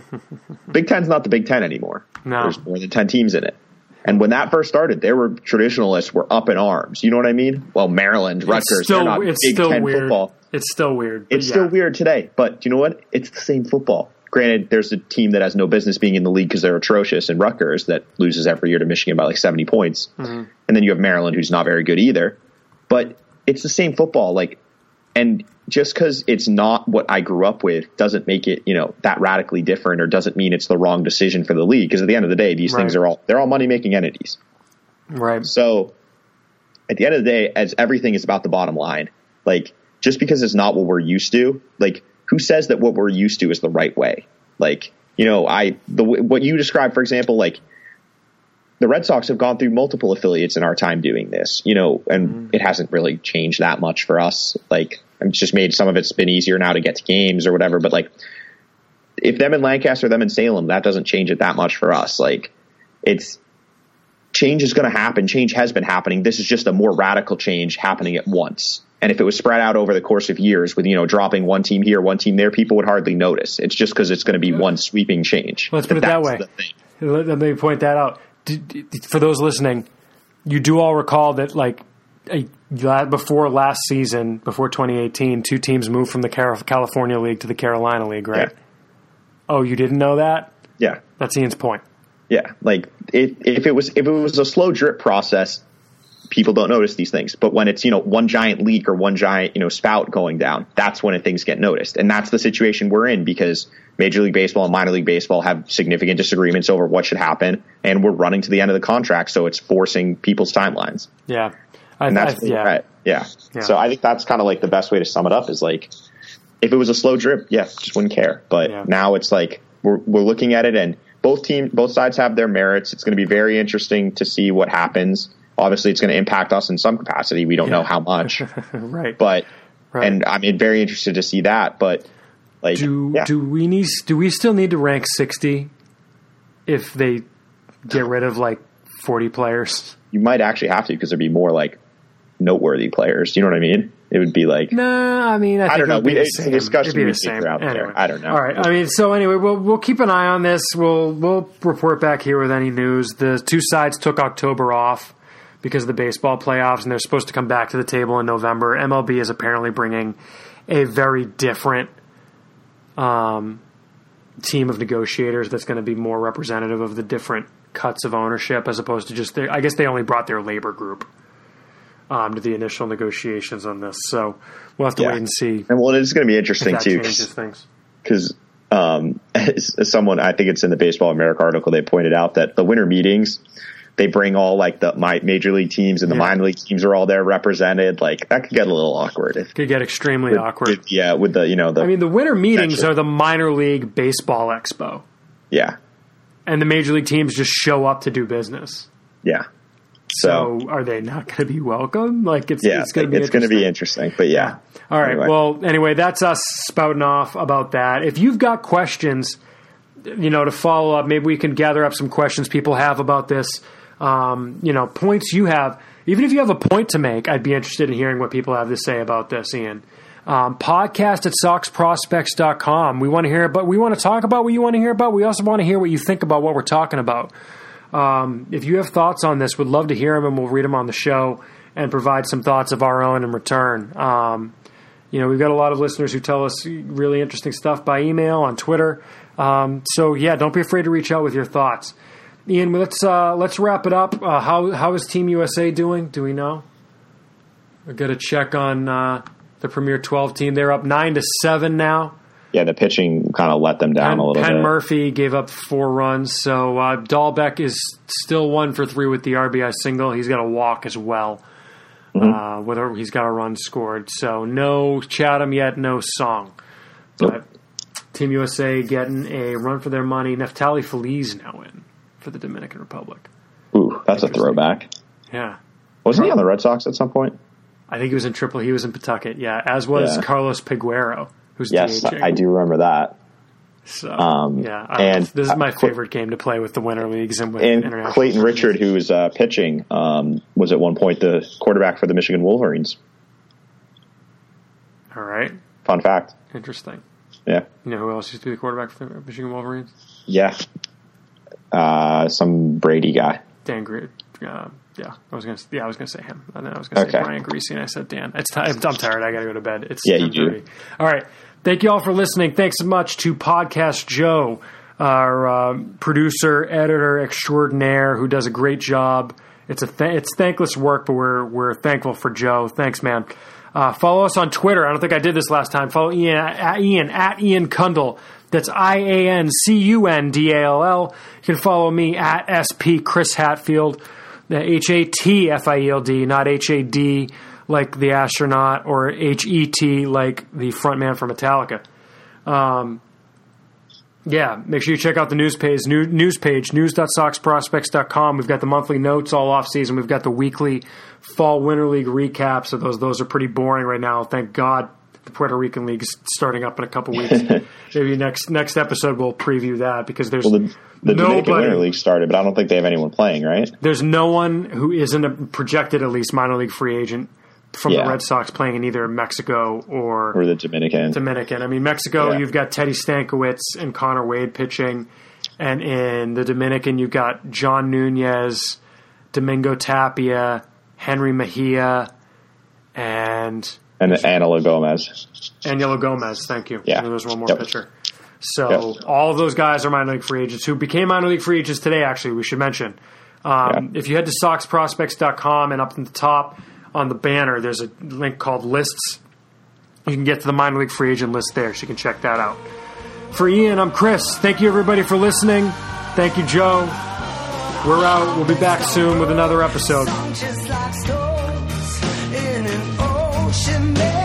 Speaker 2: Big Ten's not the Big Ten anymore.
Speaker 1: No.
Speaker 2: There's more than ten teams in it. And when that first started, there were traditionalists were up in arms. You know what I mean? Well, Maryland, Rutgers,
Speaker 1: still,
Speaker 2: they're not
Speaker 1: it's
Speaker 2: Big
Speaker 1: still
Speaker 2: Ten
Speaker 1: weird.
Speaker 2: football.
Speaker 1: It's still weird.
Speaker 2: It's
Speaker 1: yeah.
Speaker 2: still weird today. But you know what? It's the same football. Granted, there's a team that has no business being in the league because they're atrocious, and Rutgers that loses every year to Michigan by like seventy points. Mm-hmm. And then you have Maryland, who's not very good either. But it's the same football. Like, and just because it's not what I grew up with doesn't make it, you know, that radically different, or doesn't mean it's the wrong decision for the league. Because at the end of the day, these right. things are all they're all money making entities.
Speaker 1: Right.
Speaker 2: So at the end of the day, as everything is about the bottom line, like, just because it's not what we're used to, like, who says that what we're used to is the right way? Like, you know, I the what you described, for example, like, the Red Sox have gone through multiple affiliates in our time doing this, you know, and mm-hmm. it hasn't really changed that much for us. Like, it's just made some of it's been easier now to get to games or whatever. But, like, if them in Lancaster, them in Salem, that doesn't change it that much for us. Like, it's change is going to happen. Change has been happening. This is just a more radical change happening at once. And if it was spread out over the course of years with, you know, dropping one team here, one team there, people would hardly notice. It's just because it's going to be one sweeping change.
Speaker 1: Let's put it that way. Let me point that out. For those listening, you do all recall that, like, before last season, before twenty eighteen, two teams moved from the California League to the Carolina League, right?
Speaker 2: Yeah.
Speaker 1: Oh, you didn't know that?
Speaker 2: Yeah.
Speaker 1: That's Ian's point.
Speaker 2: Yeah. Like, if, if it was if it was a slow drip process, people don't notice these things. But when it's, you know, one giant leak or one giant, you know, spout going down, that's when things get noticed. And that's the situation we're in, because Major League Baseball and Minor League Baseball have significant disagreements over what should happen. And we're running to the end of the contract, so it's forcing people's timelines.
Speaker 1: Yeah.
Speaker 2: I, and that's I, yeah. Right. yeah. Yeah. So I think that's kind of like the best way to sum it up is, like, if it was a slow drip, yeah, just wouldn't care. But yeah. now it's like we're, we're looking at it, and both team, both sides have their merits. It's going to be very interesting to see what happens. Obviously, it's going to impact us in some capacity. We don't yeah. know how much,
Speaker 1: right?
Speaker 2: But
Speaker 1: right.
Speaker 2: and I mean, very interested to see that. But like,
Speaker 1: do
Speaker 2: yeah.
Speaker 1: do we need? Do we still need to rank sixty if they get rid of like forty players?
Speaker 2: You might actually have to, because there'd be more like noteworthy players. You know what I mean? It would be like,
Speaker 1: no, I mean, I,
Speaker 2: I
Speaker 1: think
Speaker 2: don't know.
Speaker 1: Be
Speaker 2: We, it's a discussion we
Speaker 1: the
Speaker 2: take
Speaker 1: same.
Speaker 2: out
Speaker 1: Anyway.
Speaker 2: there. I don't know.
Speaker 1: All right. I mean, so anyway, we'll we'll keep an eye on this. We'll we'll report back here with any news. The two sides took October off because of the baseball playoffs, and they're supposed to come back to the table in November. M L B is apparently bringing a very different um, team of negotiators that's going to be more representative of the different cuts of ownership, as opposed to just their, I guess they only brought their labor group um, to the initial negotiations on this. So we'll have to
Speaker 2: yeah.
Speaker 1: wait and see.
Speaker 2: And well, it's going to be interesting
Speaker 1: if that
Speaker 2: too,
Speaker 1: changes things.
Speaker 2: because um, as, as someone, I think it's in the Baseball America article, they pointed out that the winter meetings, they bring all like the my major league teams and the
Speaker 1: yeah.
Speaker 2: minor league teams are all there represented. Like that could get a little awkward. If,
Speaker 1: could get extremely
Speaker 2: with,
Speaker 1: awkward.
Speaker 2: With, yeah, with the you know the.
Speaker 1: I mean, the winter meetings are the minor league baseball expo.
Speaker 2: Yeah.
Speaker 1: And the major league teams just show up to do business.
Speaker 2: Yeah.
Speaker 1: So,
Speaker 2: So,
Speaker 1: are they not going to be welcome? Like it's
Speaker 2: yeah,
Speaker 1: it's going to be
Speaker 2: it's going to be interesting. But yeah.
Speaker 1: All right.
Speaker 2: Anyway.
Speaker 1: Well, anyway, that's us spouting off about that. If you've got questions, you know, to follow up, maybe we can gather up some questions people have about this. Um, you know, points you have. Even if you have a point to make, I'd be interested in hearing what people have to say about this, Ian. Um, podcast at sox prospects dot com. We want to hear about, we want to talk about what you want to hear about. We also want to hear what you think about what we're talking about. Um, if you have thoughts on this, we'd love to hear them, and we'll read them on the show and provide some thoughts of our own in return. Um, you know, we've got a lot of listeners who tell us really interesting stuff by email, on Twitter. Um, so yeah, don't be afraid to reach out with your thoughts. Ian, let's uh, let's wrap it up. Uh, how how is Team U S A doing? Do we know? We've got to check on uh, the Premier twelve team. They're up nine to seven now.
Speaker 2: Yeah, the pitching kind of let them down
Speaker 1: Penn,
Speaker 2: a little
Speaker 1: Penn
Speaker 2: bit.
Speaker 1: Murphy gave up four runs, so uh, Dahlbeck is still one for three with the R B I single. He's got a walk as well. Mm-hmm. Uh, whether he's got a run scored. So no Chatham yet, no Song. But nope. Team U S A getting a run for their money. Neftali Feliz now in for the Dominican Republic.
Speaker 2: Ooh, that's a throwback.
Speaker 1: Yeah.
Speaker 2: Wasn't he on the Red Sox at some point?
Speaker 1: I think he was in Triple. He was in Pawtucket, yeah, as was
Speaker 2: yeah.
Speaker 1: Carlos Piguero, who's
Speaker 2: yes,
Speaker 1: D H ing.
Speaker 2: I do remember that.
Speaker 1: So,
Speaker 2: um,
Speaker 1: yeah, I
Speaker 2: and
Speaker 1: this is my
Speaker 2: uh,
Speaker 1: favorite game to play with the winter leagues and with
Speaker 2: and
Speaker 1: international.
Speaker 2: Clayton Richard, who was uh, pitching, um, was at one point the quarterback for the Michigan Wolverines.
Speaker 1: All right,
Speaker 2: fun fact.
Speaker 1: Interesting.
Speaker 2: Yeah,
Speaker 1: you know who else used to be the quarterback for the Michigan Wolverines?
Speaker 2: Yeah, uh, some Brady guy.
Speaker 1: Dan Greer. Uh, yeah, I was gonna. Yeah, I was gonna say him, and then I was gonna say
Speaker 2: okay.
Speaker 1: Brian Greasy, and I said Dan. It's t- I'm tired. I gotta go to bed. It's
Speaker 2: yeah, you do.
Speaker 1: All right. Thank you all for listening. Thanks so much to Podcast Joe, our uh, producer, editor extraordinaire, who does a great job. It's a th- it's thankless work, but we're we're thankful for Joe. Thanks, man. Uh, follow us on Twitter. I don't think I did this last time. Follow Ian at Ian at Ian Cundall. That's I A N C U N D A L L. You can follow me at S P Chris Hatfield. H A T F I E L D, not H A D like the astronaut, or H E T like the frontman for Metallica. Um, yeah, make sure you check out the news page, new, news page, news dot sox prospects dot com. We've got the monthly notes all off season. We've got the weekly fall winter league recaps. So those those are pretty boring right now. Thank God the Puerto Rican League is starting up in a couple weeks. Maybe next next episode we'll preview that, because there's
Speaker 2: well, the, the
Speaker 1: nobody,
Speaker 2: Dominican Winter League started, but I don't think they have anyone playing, right?
Speaker 1: There's no one who isn't a projected, at least, minor league free agent from yeah. the Red Sox playing in either Mexico or,
Speaker 2: or the Dominican.
Speaker 1: Dominican. I mean, Mexico,
Speaker 2: yeah.
Speaker 1: you've got Teddy Stankiewicz and Connor Wade pitching, and in the Dominican, you've got John Nunez, Domingo Tapia, Henry Mejia, and
Speaker 2: and Angelo Gomez.
Speaker 1: Angelo Gomez, thank you.
Speaker 2: Yeah.
Speaker 1: And there's one more
Speaker 2: yep.
Speaker 1: pitcher. So yep. all of those guys are minor league free agents who became minor league free agents today, actually, we should mention. Um, yeah. If you head to sox prospects dot com, and up in the top on the banner, there's a link called Lists. You can get to the minor league free agent list there, so you can check that out. For Ian, I'm Chris. Thank you, everybody, for listening. Thank you, Joe. We're out. We'll be back soon with another episode.